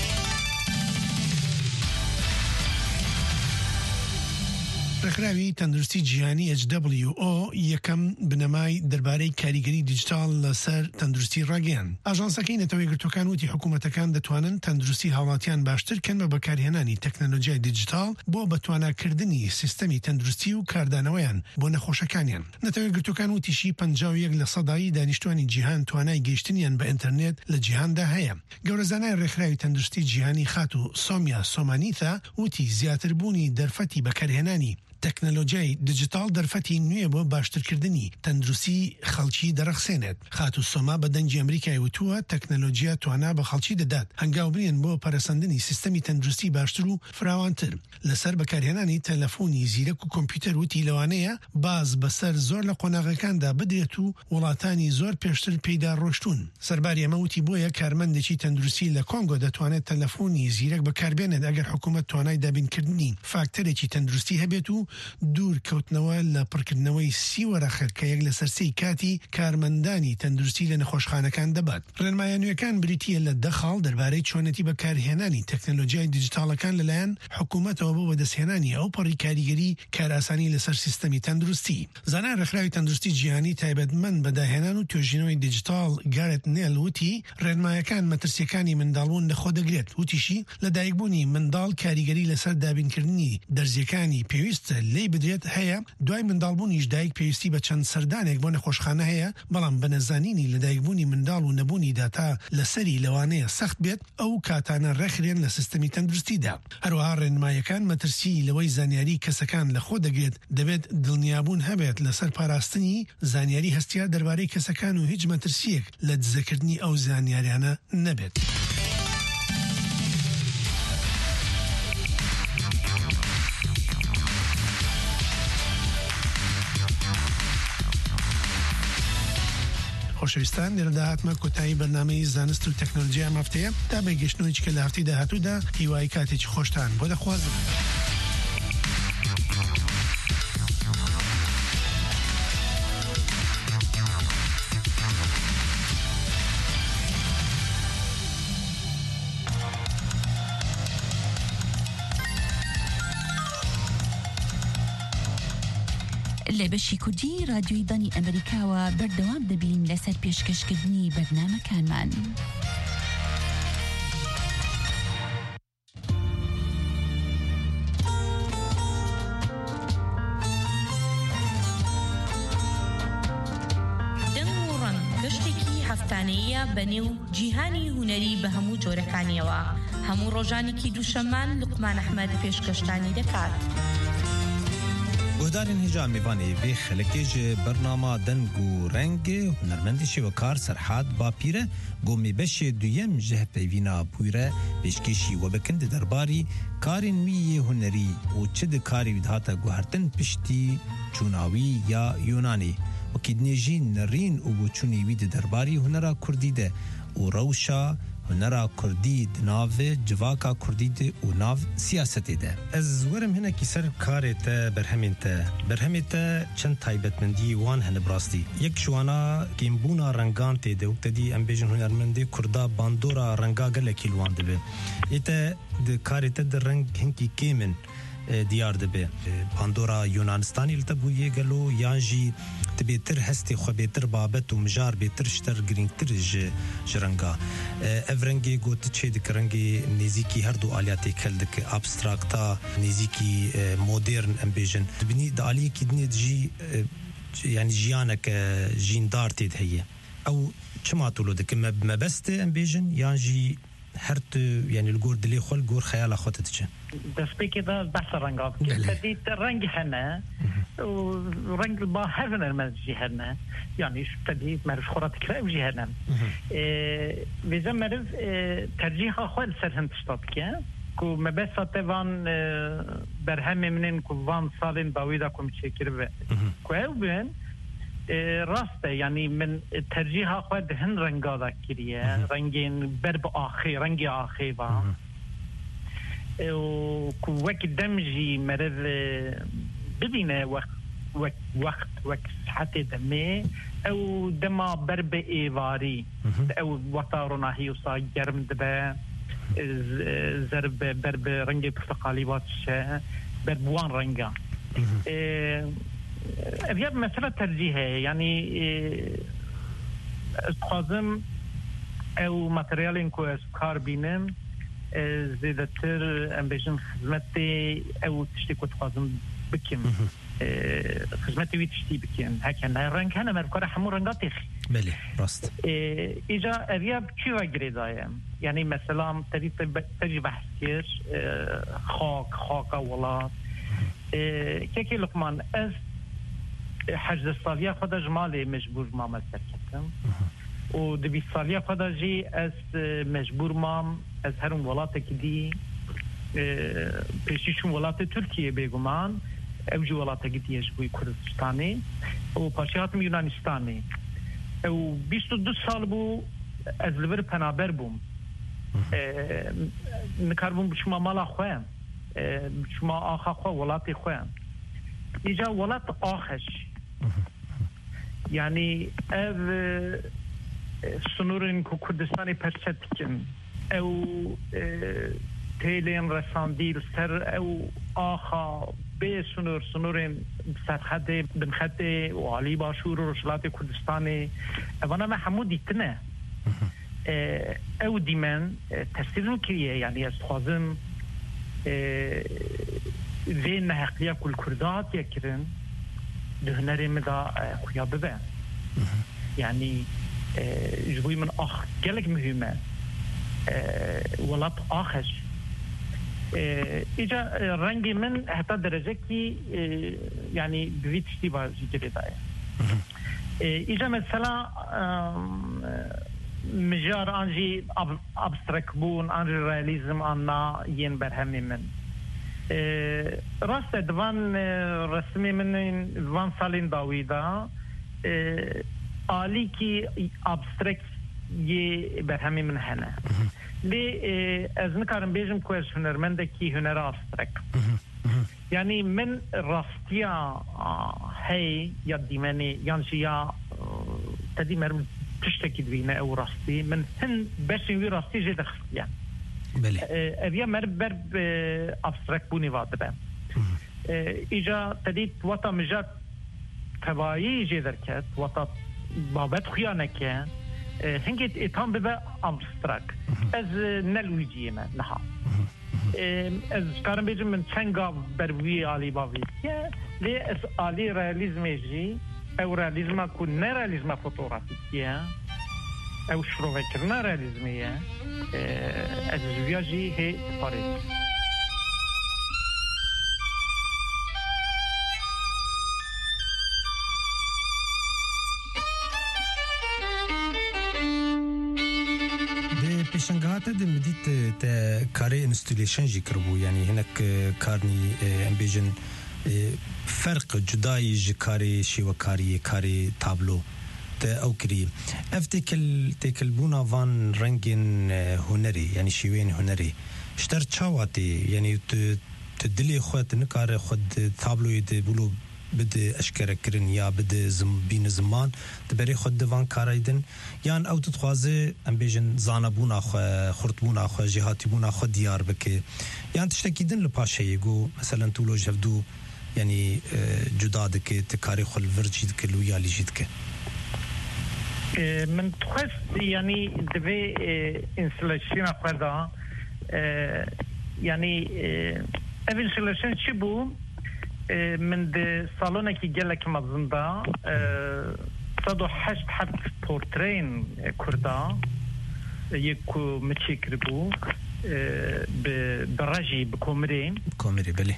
ڕێکخراوی تەندروستی جیهانی ئەچ دەبلیو ئۆ یەکەم بنەمای دەربارەی کاریگەری دیجیتال لەسەر تەندروستی ڕاگەیاند. ئاژانسەکەی نەتەوەی گرتوەکان وتی حکوومەتەکان دەتوانن تەندروستی هاوڵاتیان باشتر کەن بە بەکارهێنانی تەکنەلۆژیای دیجیتال بۆ بەتواناکردنی سیستەمی تەندروستی و کاردانەوەیان بۆ نەخۆشەکانیان. نەتەوەی گرتوەکان وتیشی پەنجاو یەک لە سەدایی دانیشتوانی جیهان توانای گەیشتنیان بە ئینتەرنێت لە جیهاندا هەیە. گەورەزانای ڕێکخراوی تەندروستی جیهانی خات و سۆمیا سۆمانیتا وتی زیاتربوونی دەرفەتی بەکارهێنانی تەکنەلۆژیای دیجیتال دەرفەتی نوێ بۆ باشترکردنی تەندروستی خەڵکی دەرەخسێنێت. خاتو سۆما بە دەنگی ئەمریکای وتووە تەکنەلۆژیا توانا بە خەڵکی دەدات هەنگاو برێن بۆ پەرەسەندنی سیستەمی تەندروستی باشتر و فراوانتر. لەسەر بەکارهێنانی تەلەفۆنی زیرەک و کۆمپیوتەر وتی لەوانەیە باز بەسەر زۆر لە قۆناغەکاندا بدرێت و وڵاتانی زۆر پێشتر پێیدا ڕۆشتون. سەرباری ئەمە وتی بۆیە کارمەندێکی تەندروستی لە کۆنگۆ دەتوانێت تەلەفۆنی زیرەک بەکاربێنێت ئەگەر حکوومەت توانای دابینکردنی فاکتەرێکی تەندروستی هەبێت و دوور کەوتنەوە لە پڕکردنەوەی سیوەرە خەرکەیەک لە سەرسەی کاتی کارمەندانی تەندروستی لە نەخۆشخانەکان دەبات. ڕێنمایە نوێەکان بریتیە لە دەخاڵ دەربارەی چۆنەتی بەکارهێنانی تەکنەلۆژیای دیجیتاڵەکان لەلایەن حکوومەتەوە بۆ بەدەستهێنانی ئەو پەڕی کاریگەری کاراسانی لەسەر سیستەمی تەندروستی. زانای ڕێکخراوی تەندروستی جیهانی تایبەتمەند بەداهێنان و توێژینەوەی دیجیتال گارێت نێل وتی ڕێنمایەکان مەترسیەکانی منداڵبوون لەخۆ دەگرێت. وتیشی لە دایکبوونی منداڵ کاریگەری لەسەر دابینکردنی دەرزیەکانی پێویستە لێی بدرێت هەیە. دوای منداڵبوونیش دایک پێویستی بە چەند سەردانێک بۆ نەخۆشخانە هەیە، بەڵام بە نەزانینی لە دایکبوونی منداڵ و نەبوونی داتا لەسەری لەوانەیە سەخت بێت ئەو کاتانە ڕێکخرێن لە سیستەمی تەندروستیدا. هەروەها ڕێنمایەکان مەترسی لەوەی زانیاری کەسەکان لەخۆ دەگرێت دەبێت دڵنیابوون هەبێت لەسەر پاراستنی زانیاری هەستیار دەربارەی کەسەکان و هیچ مەترسیەک لە دزەکردنی ئەو زانیاریانە نەبێت. خۆشەویستان لێرە داهاتمە کۆتایی بەرنامەی زانست و تەکنۆلۆژیا ئەم هەفتەیە تا بەگەشتنەوەیکی کە لە هەفتەی داهاتوودا هیوای کاتێکی خۆشتان بۆ دەخوازم. لە بەشی کوردی رادیۆی دانی ئەمریکاوە بەردەوام دەبین لەسەر پێشکەشکردنی بەرنامەکانمان. دەنگ و ڕەنگ گەشتێکی هەفتانەیە بەنێو جیهانی هونەری بە هەموو جۆرەکانیەوە. هەموو ڕۆژانێکی دووشەممان لوقمان ئەحمەد پێشکەشتانی دەکات. گهدارین هجا میوانی به خلکیج برنامه دنگ و رنگ هنرمندی شوکار سرحاد با پیره گومی بش دویم جه پیوینا پویره بشکشی و بکند درباری کارین وی هنری و چد کاری ودهاتا گوهرتن پشتی چوناوی یا یونانی و کدنیجی نرین و بوچونی وید درباری هنرا کردی ده و روشا هنرا كردي ناف جواكا كردي وناف سياسة ده از ورم هنا كسر كارتا برهمنتا برهمتا چند تايبت من دي وان هن براستي يك شوانا كيمبونا رنگان تي ده وقتدي ام بيجن هنرمندي كردا باندورا رنگا گله كيلوان ده ايتا د كارتا د رنگ هنكي كيمن ديار دبي باندورا يونانستاني لتبو يقلو يانجي تبيتر هستي خو بيتر بابت ومجار بيتر شتر جرينتر جرنگا افرنگي گوت تشي دك رنگي نيزيكي هردو الياتي كلدك ابستراكتا نيزيكي مودرن امبيجن تبني دالي كدني تجي يعني جيانك جين دارتي هي او چما تولو دك ما بست امبيجن يانجي هرت يعني الجور دلي خل جور خيال اخوتتش دسبي كده بحث رنقات كده الرنج هنا ورنج البا هذا المزجي هنا يعني تدي مرف خرات كلام جي هنا بيزا مرف ترجيح اخوال سرهم تشتاتك كو مبسا تبان برهم منين كو وان صالين باويدا كو متشكر كو او بين راسته يعني من ترجيح اخوال هن رنقادا كريه رنجين برب آخي رنجي آخي با وكوك دمجي مرض ببينه وقت وقت وقت وقت حتى دمي او دما برب ايواري او وطارنا هي وصا جرم دبا زرب برب رنجي برتقالي واتشا برب وان رنجا ابيض مسألة ترجيحه يعني تخازم او ماتريالين كو اسكار بينم زیادتر امبیشن خدمتی او تشتی کت خواهم بکیم خدمتی وی تشتی بکیم هکن رنگ هنر مرکار همون رنگاتی خی بله راست ایجا اویاب چی وگری دایم یعنی مثلا تری تری بحث کش خاک خاک ولات که کی لقمان از حجز سالیه خود جمالی مجبور مامل ترکتم و دبی سالیه خود جی از مجبور مام از هرون ولاتك دي پیشیشون ولات ترکیه بگمان اوجی ولاتك دي يجبوي كردستاني و پاشياتم يونانستاني او بیست و دو سال بو از لبر پنابر بوم نکار بوم بشما مالا خوام بشما آخا خواه ولات خوام ایجا ولات آخش يعني او سنورن که کردستانی پرچتکن او تیلین رساندیل سر او آخا به سنور سنورین سرخط بنخط و علی باشور و رشلات کردستانی وانا ما همو دیتنه او دیمن ترسیل کریه یعنی از خوازم وی نحقیه کل کردات یکرن دهنری مدا خویا ببه يعني جبوي من أخ جلك مهمة ولات آخش إجا رنجي من حتى درجة كي يعني بفيت اشتباه جريداية إجا مثلا مجار أنجي أبستركبون أنجي رياليزم أنا ين برهمي من راست دوان رسمي من دوان سالين داويدا آلی کی ابسترکت یه برهمی من هنه لی از نکارم بیجم که از هنرمنده کی هنر ابسترکت یعنی من راستیا هی یا دیمنی یعنی یا تدی مرم تشتکی دوینه او راستی من هن بشین وی راستی جه دخستیا اویا مرم برب ابسترکت بونی واده بم ایجا تدی وطا مجاد تبایی جه درکت وطا بابت خیانه که هنگیت اتام ببه ابسترک از نلویجیه من نها از کارم بیجم من چنگا بروی آلی باویسیه لی از آلی ریالیزمی جی او ریالیزما که نه ریالیزما فوتوغرافیکیه او شروع کرنه ریالیزمیه از جویا جی هی پارید پیشنگاهات دمدیت تا کاری انستلیشن ذکر بو یعنی هنک کارنی امبیجن فرق جدای جکاری شیوکاری کاری تابلو او كري افتكل تكلبونا فان رنجن هنري يعني شيوين هنري اشتر تشاواتي يعني تدلي خود نكار خود تابلويد بلو بده اشكره كرن يا بده زم بين زمان تبري خود دفان كارايدن يعني او تتخوازه ام بيجن زانبونا خو خرطبونا خو جهاتيبونا خو ديار بك يعني تشتكيدن لباشي يقو مثلا تولو جفدو يعني جدادك تكاري خو الفرجيدك لويا ليجيدك من تخص يعني دبي انسلاشين اخدا يعني انسلاشين شبو من د صالونه کې ګل کې مزنده صدو حشت حد پورترین کردا یک متشکر بو برجی بکومری کومری بله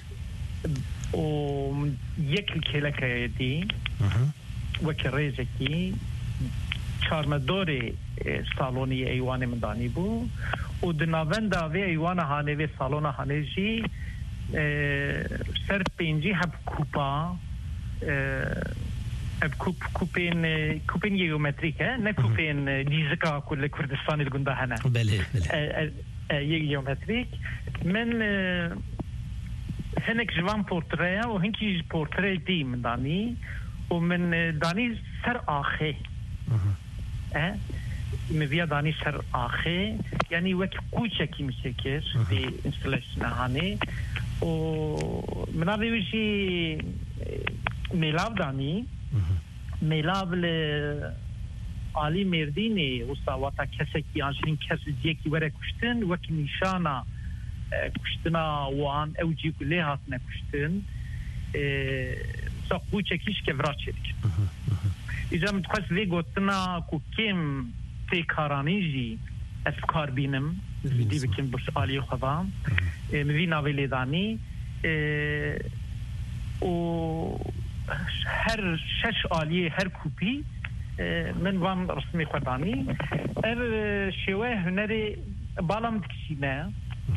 و یک کلکه دی وک ریزکی چارمدور صالونی ایوان مدانی بو و د ناوند و ایوان هانه و صالونه هانه جی سر پنجی هب کوپا هب کوپ کوپین کوپین جیومتریکه نه کوپین دیزکا کل کردستان الگنده هنه بله بله جیومتریک من هنک جوان پورتریا و هنکی پورتری دی من دانی و من دانی سر آخه اه مبيا داني سر آخه يعني وك كوچه کی مسكر دي انستلاشن هاني و منا بيشي ميلاو داني ميلاو ل عالي مرديني وساواتا كسكي انجين كس ديكي ورا كشتن وك نشانا كشتنا وان اوجي كلها هاتنا كشتن سا كوچه كيش كفراتشيك اذا متخصص لي قلتنا كو كيم في كارانيجي افكار بينم دي بكين بس علي خضام مبينا فيليداني و هر شش علي هر كوبي من وان رسمي خداني ار شويه هنري بالام دكسينا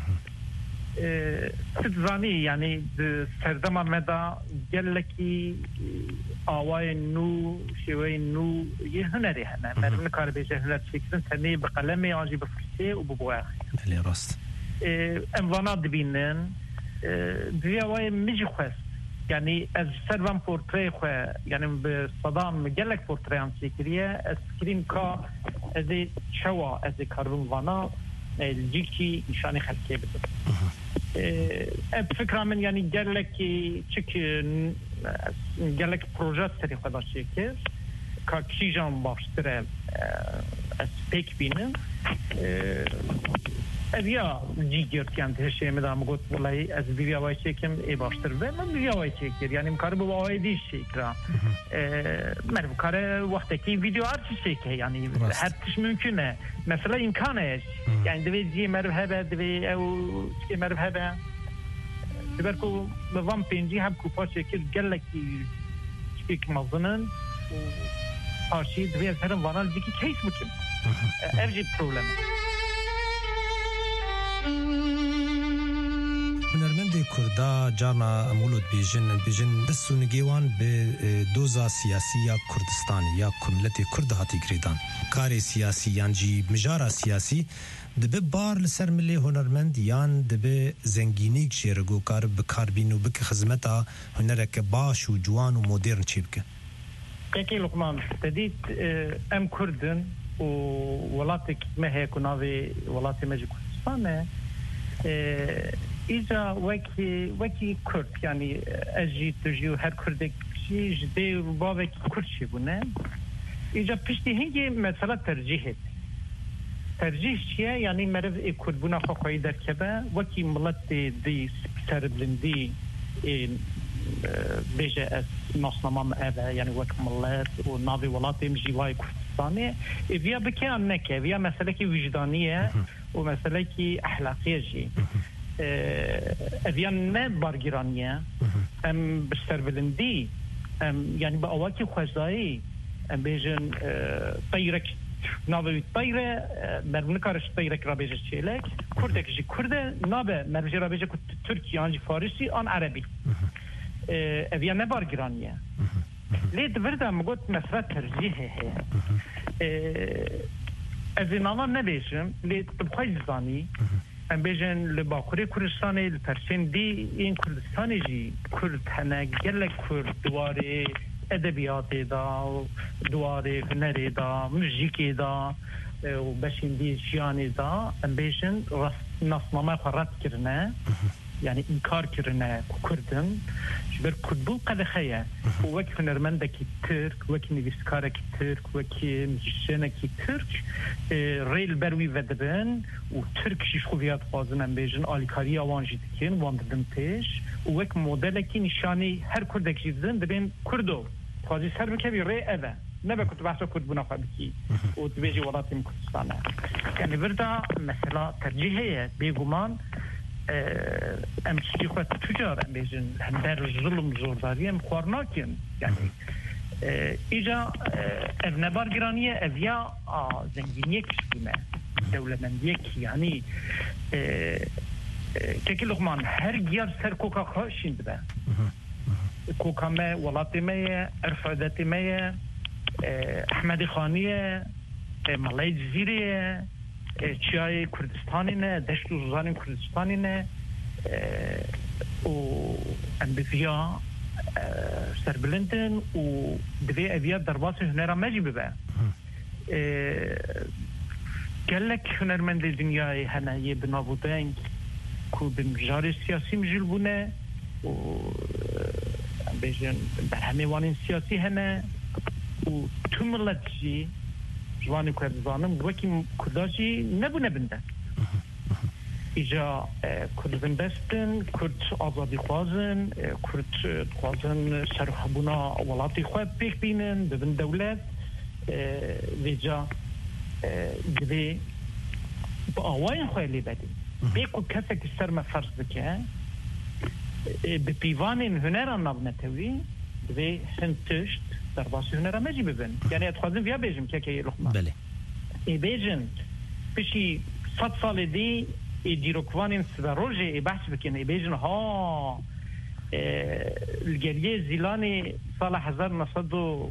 تزاني يعني سردما مدى قال لك آوای نو شوی نو یه هنری هنه مرمون کار بیشه هنر فکرن تنی بقلمی آنجی بفرسه و ببواه بله راست اموانات بینن دوی آوای میجی خواست یعنی از سروان پورتری خواه یعنی به صدام گلک پورتری هم سیکریه از سکرین که از چوا از کارون وانا الجيكي نشاني خلقي بدر بفكرة من يعني قال لك تشك قال لك بروجات سري خدا شكر كاكشي جان باشتر اسبيك بينن ابيا جيجرت يعني هالشيء مدام قلت والله از بيبيا واي شكم اي باشتر به من بيبيا واي شكر يعني مكارب واي دي شكرا مرف كاره وقتكي فيديو ارت شكه يعني حتى ممكنه مثلا امكانه يعني دوي مرف هبه دوي او شي مرف هبه تبركو بضم بينجي هم كوبا شكل قال لك شيك مظنن واشي دوي سرم وانا ديكي كيس ممكن ارجي بروبلم هنرمند کردا جانا مولود بیجن بیجن دستون گیوان به دوزا سیاسی یا کردستان یا کملت کرد هاتی گریدان کار سیاسی یانجی مجارا سیاسی دبه بار لسر ملی هنرمند یان دبه زنگینیک شیرگو کار بکار بینو بک خدمتا هنرک باش و جوان و مدرن چی بکه اکی لقمان تدید ام کردن و ولاتك ما هيك وناوي ولاتي ماجي كردستان إذا وكي وكي كرد يعني أجي تجيو هر كردك شيء جدي وبابك كرد شيء بنا إذا بشتي هنجي مسألة ترجيح ترجيح شيء يعني مرف كرد بنا خاقي در كبا وكي ملت دي سربلندي بيجا نصنام أبا يعني وك ملت وناوي ولاتي مجي واي كردستاني إذا بكي عنك إذا مسألة كي وجدانية ومسألة كي أخلاقية جي أبيان ما بارجرانية أم بستربلندي أم يعني بأواكي خوزاي أم بيجن طيرك نابي طيرة مرمنكارش طيرك رابيجة شيلك كردك جي كردة نابي مرمجي رابيجة تركي آنجي فارسي آن عربي أبيان ما بارجرانية ليه تبردا مقوت مسألة ترجيحي هي أزينانا نبيشم ليه تبقى جزاني أم بيجن لباقوري كردستاني البرسين دي إن كردستاني جي كرد هنا جلك كرد دواري أدبياتي دا دواري فنري دا موسيقي دا وباشين دي جياني دا أم بيجن نصنامه خرات كرنا يعني إنكار كرنا كردن جبر كردو قد خيا وك هنرمندك ترك وك نويسكارك ترك وك مجشنك ترك ريل بروي ودبن وترك شيش خوفيات قازن ام بيجن آليكاري آوان جيدكين وان ددن تيش وك مودلكي نشاني هر كردك جيدن دبين كردو قازي سر بكبي ري اذا نبا كنت بحثا كرد بنا خابكي وتبيجي ولاتي مكردستانا يعني بردا مثلا ترجيحية بيقومان ام شي خو تجار ام بيجن هندر الظلم زورداري ام خورناكن يعني اجا ابنبار جرانيه افيا زنجينيه كشبنا دوله منديك يعني كيكي لقمان هر جيار سر كوكا خوشين بدا كوكا ما ولاتي ما ارفعدتي ما احمد خانيه مالای جزیره چیای کردستانی نه دشت و زوزان کردستانی نه و ام بفیا سربلندن و دوی اویا درباس هنرا مجی ببه گلک هنرمند دنیای هنایی بنابودن که بمجار سیاسی مجل بونه و ام بیجن بر همه وانین سیاسی هنه و تو ملت جی جوانی کردزانم وکی کرداشی نبونه بنده ایجا کرد بندستن کرد آزادی خوازن کرد خوازن سرخبونا ولاتی خواه پیک بینن ببن دولت ویجا دوی با آواین خواه لی بدیم بیکو کسی که سر مفرس بکه به پیوان هنران نبنتوی دوی هنتشت در باسی هنر مجی ببین یعنی اتخوازم ویا بیجم که که لخما بله ای بیجن پیشی صد سال دی ای دیروکوان سوروژه ای بحث بکن ای بیجن ها الگریه زیلانی سال هزار و نهصد و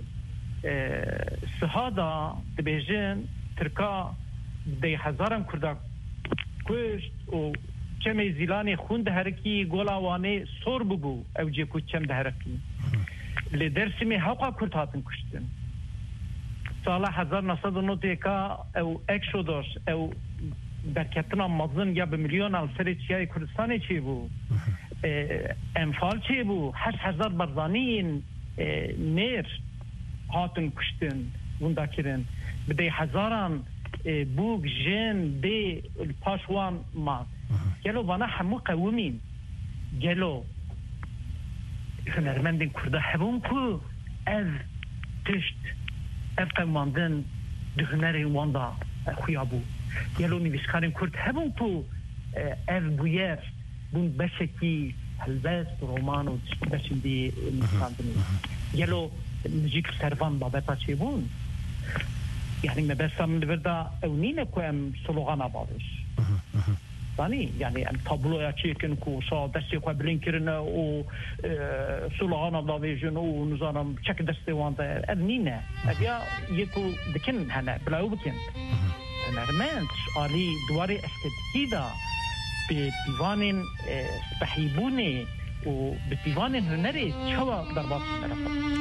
سهادا دی بیجن ترکا دی هزارم کرده کشت و چمی زیلانی خوند هرکی گولاوانه سور ببو او جه کود چم ده هرکی لدرسمی حقا کرد هاتن کشتن سال هزار و نهصد و نه کا او اکشودوش او برکتنا مزن یا به میلیون الفر چیای کردستان چی بو انفال چی بو هشت هزار برزانی نیر هاتن کشتن وندا کرن بده هزاران بوگ جن دی پاشوان ما گلو وانا همو قومین گلو هنرمندین کرده هبون کو از تشت از قوماندن ده هنر واندا خویابو یلو نویسکارین کرد هبون کو از بویر بون بشکی هلبست رومان و بشندی نویسکاندنی یلو موزیک سروان بابتا چی بون يعني ما بس من بردا اونين كو ام سلوغان ابادش ثاني يعني ام تابلو يا تشيكن كو صا دستي كو بلينكرنا او سلوغان ابادجن او نزانم تشك دستي وانت ادنينا ابيا يكو دكن هنا بلاو بكن نرمنت علي دواري استدكيدا بديوان صحيبوني وبديوان هنري تشوا ضربات الرقم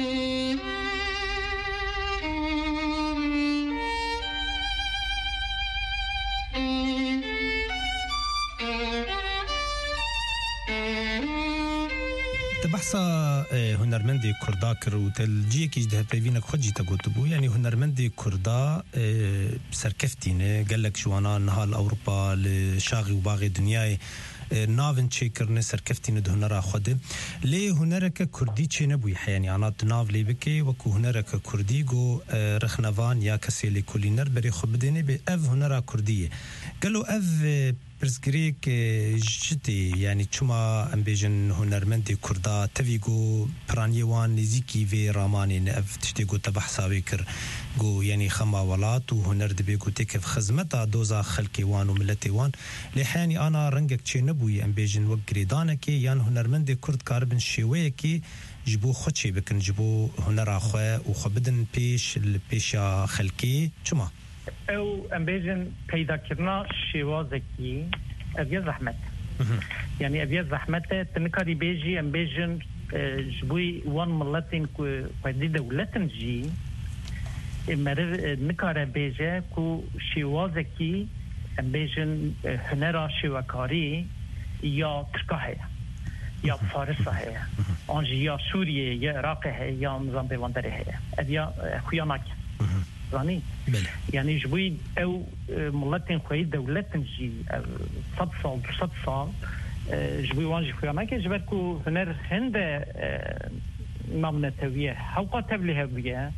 بحثا هنرمندی کردا کرو تلجیه کیش ده پیوینک خودجی تا گوتو بو یعنی هنرمندی کردا سرکفتینه گلک شوانا نهال اوروپا لشاغی و باغی دنیای ناون چه کرنه سرکفتینه ده هنرا خوده لی هنرک کردی چه نبوی یعنی آنات ناو لی بکی وکو هنرک کردی گو رخنوان یا کسی لی کلینر بری خود بدینه به اف هنرا کردیه گلو اف برزگریک جدی یعنی چما ام بیجن هنرمندی کردا تویگو پرانیوان نزیکی وی رامانی نف تشتیگو تبحثاوی کر گو یعنی خما ولات و هنر دبیگو تکف خزمتا دوزا خلکی وان و ملتی وان لحیانی آنا رنگک چه نبوی ام بیجن وگریدانکی یان هنرمندی کرد کاربن شیوه کی جبو خود چی بکن جبو هنر آخواه و خود بدن پیش پیش خلکی چما؟ او امبیجن پیدا کردن شوازکی اویا زحمت یعنی اویا زحمت تنکاری بیجی امبیجن جبوی وان ملتین که قیدی دولتن جی مرد نکاره بیجه که شوازکی امبیجن هنر شوکاری یا ترکا هیا یا فارس هیا آنجا یا سوریه یا عراق هیا یا نظام بیواندره هیا اویا خویانک رانی یعنی جبوی او ملتین خوی دولتن جی صد سال دو صد سال جبوی وانجی خویانک جبر که هنر هند ممنتویه حوقا تبلیه بیه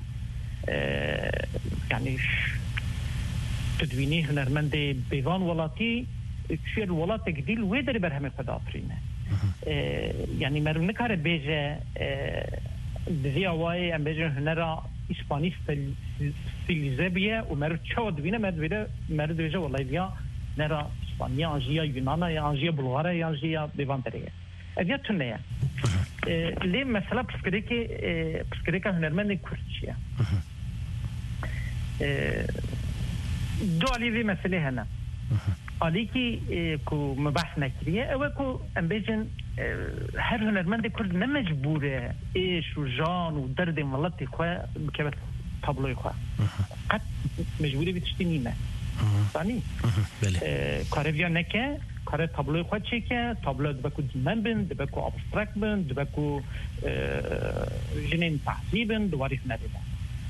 يعني تدويني هنرمند بيوان ولاتي كثير ولات جديد ويدري برهم قداطرينه يعني مرو نكار بيجه دزيا واي ام بيجه هنرا اسباني ستيليزابيه ومرو تشود بينا مرو بيجه مرو بيجه والله بيا نرا اسبانيا انجيا يونانا انجيا بلغارا انجيا بيفانتريه ابيا تنيه ليه مثلا بسكريكي بسكريكا هنرمند كورتشيا دو علي في مسألة هنا عليكي كو مباحث نكرية أو كو أمبيجن هر هنرمند كرد نمجبورة إيش وجان ودرد ملتي خواه بكبت طابلوي خواه قد مجبورة بتشتيني ما ثاني كاربيا نكا كاره طابلوي خواه چيكا طابلو دبكو ديمان بن دبكو أبستراك بن دبكو جنين تحصيبن دواريف نبدا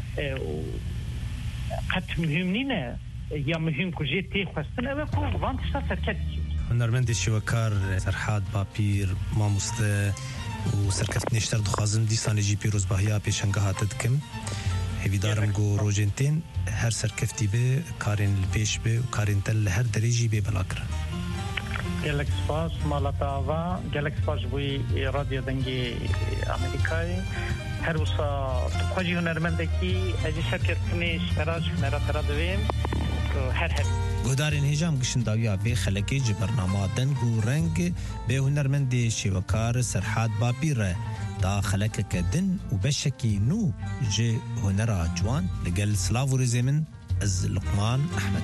قد مهم نينه یا مهم کجی تی خواستن اوه کو وانتشتا سرکت هنرمند شوکار سرحاد باپیر ماموسته و سرکت نشتر دخوازم دیسان جی پیروز باهیا پیشنگه هاتد کم هیویدارم گو روجنتین هر سرکفتی به کارین پیش به و کارین تل هر دریجی به بلا کرن گلک سپاس مالتا آوا گلک سپاس بوی رادیو دنگی امریکایی هر وسا تقاجي هنرمندكي اجي شركتني اشتراج هنرا ترى دوين هر هر گودارین هجام گشن داویا به خلکی ج برنامه دنگو رنگ به هنرمند شوکار سرحاد باپیر دا خلک کدن و بشکی نو ج هنرا جوان لگل سلاو رزمن از لقمان احمد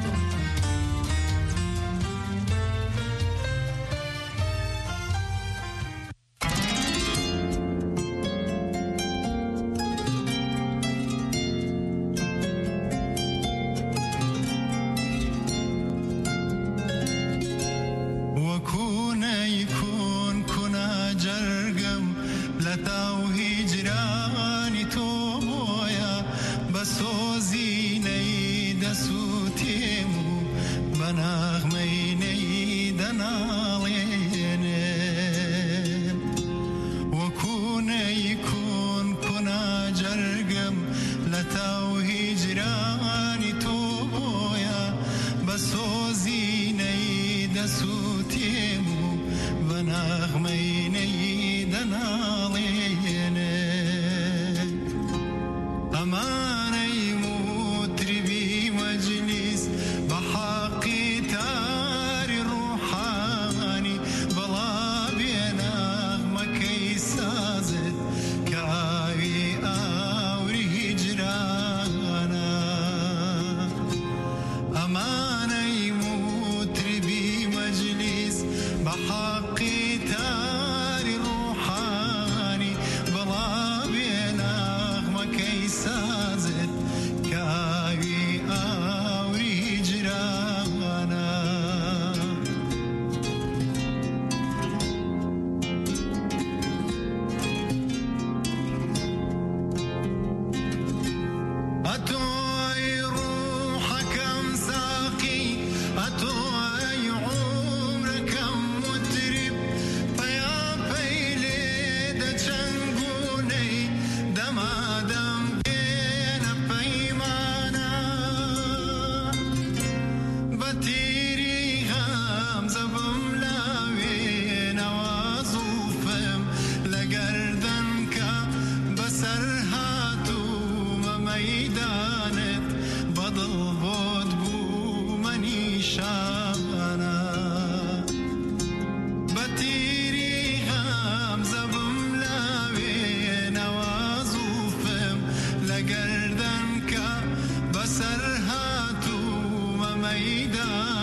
بحقي تاري روحاني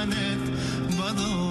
جیهانت بەدڵ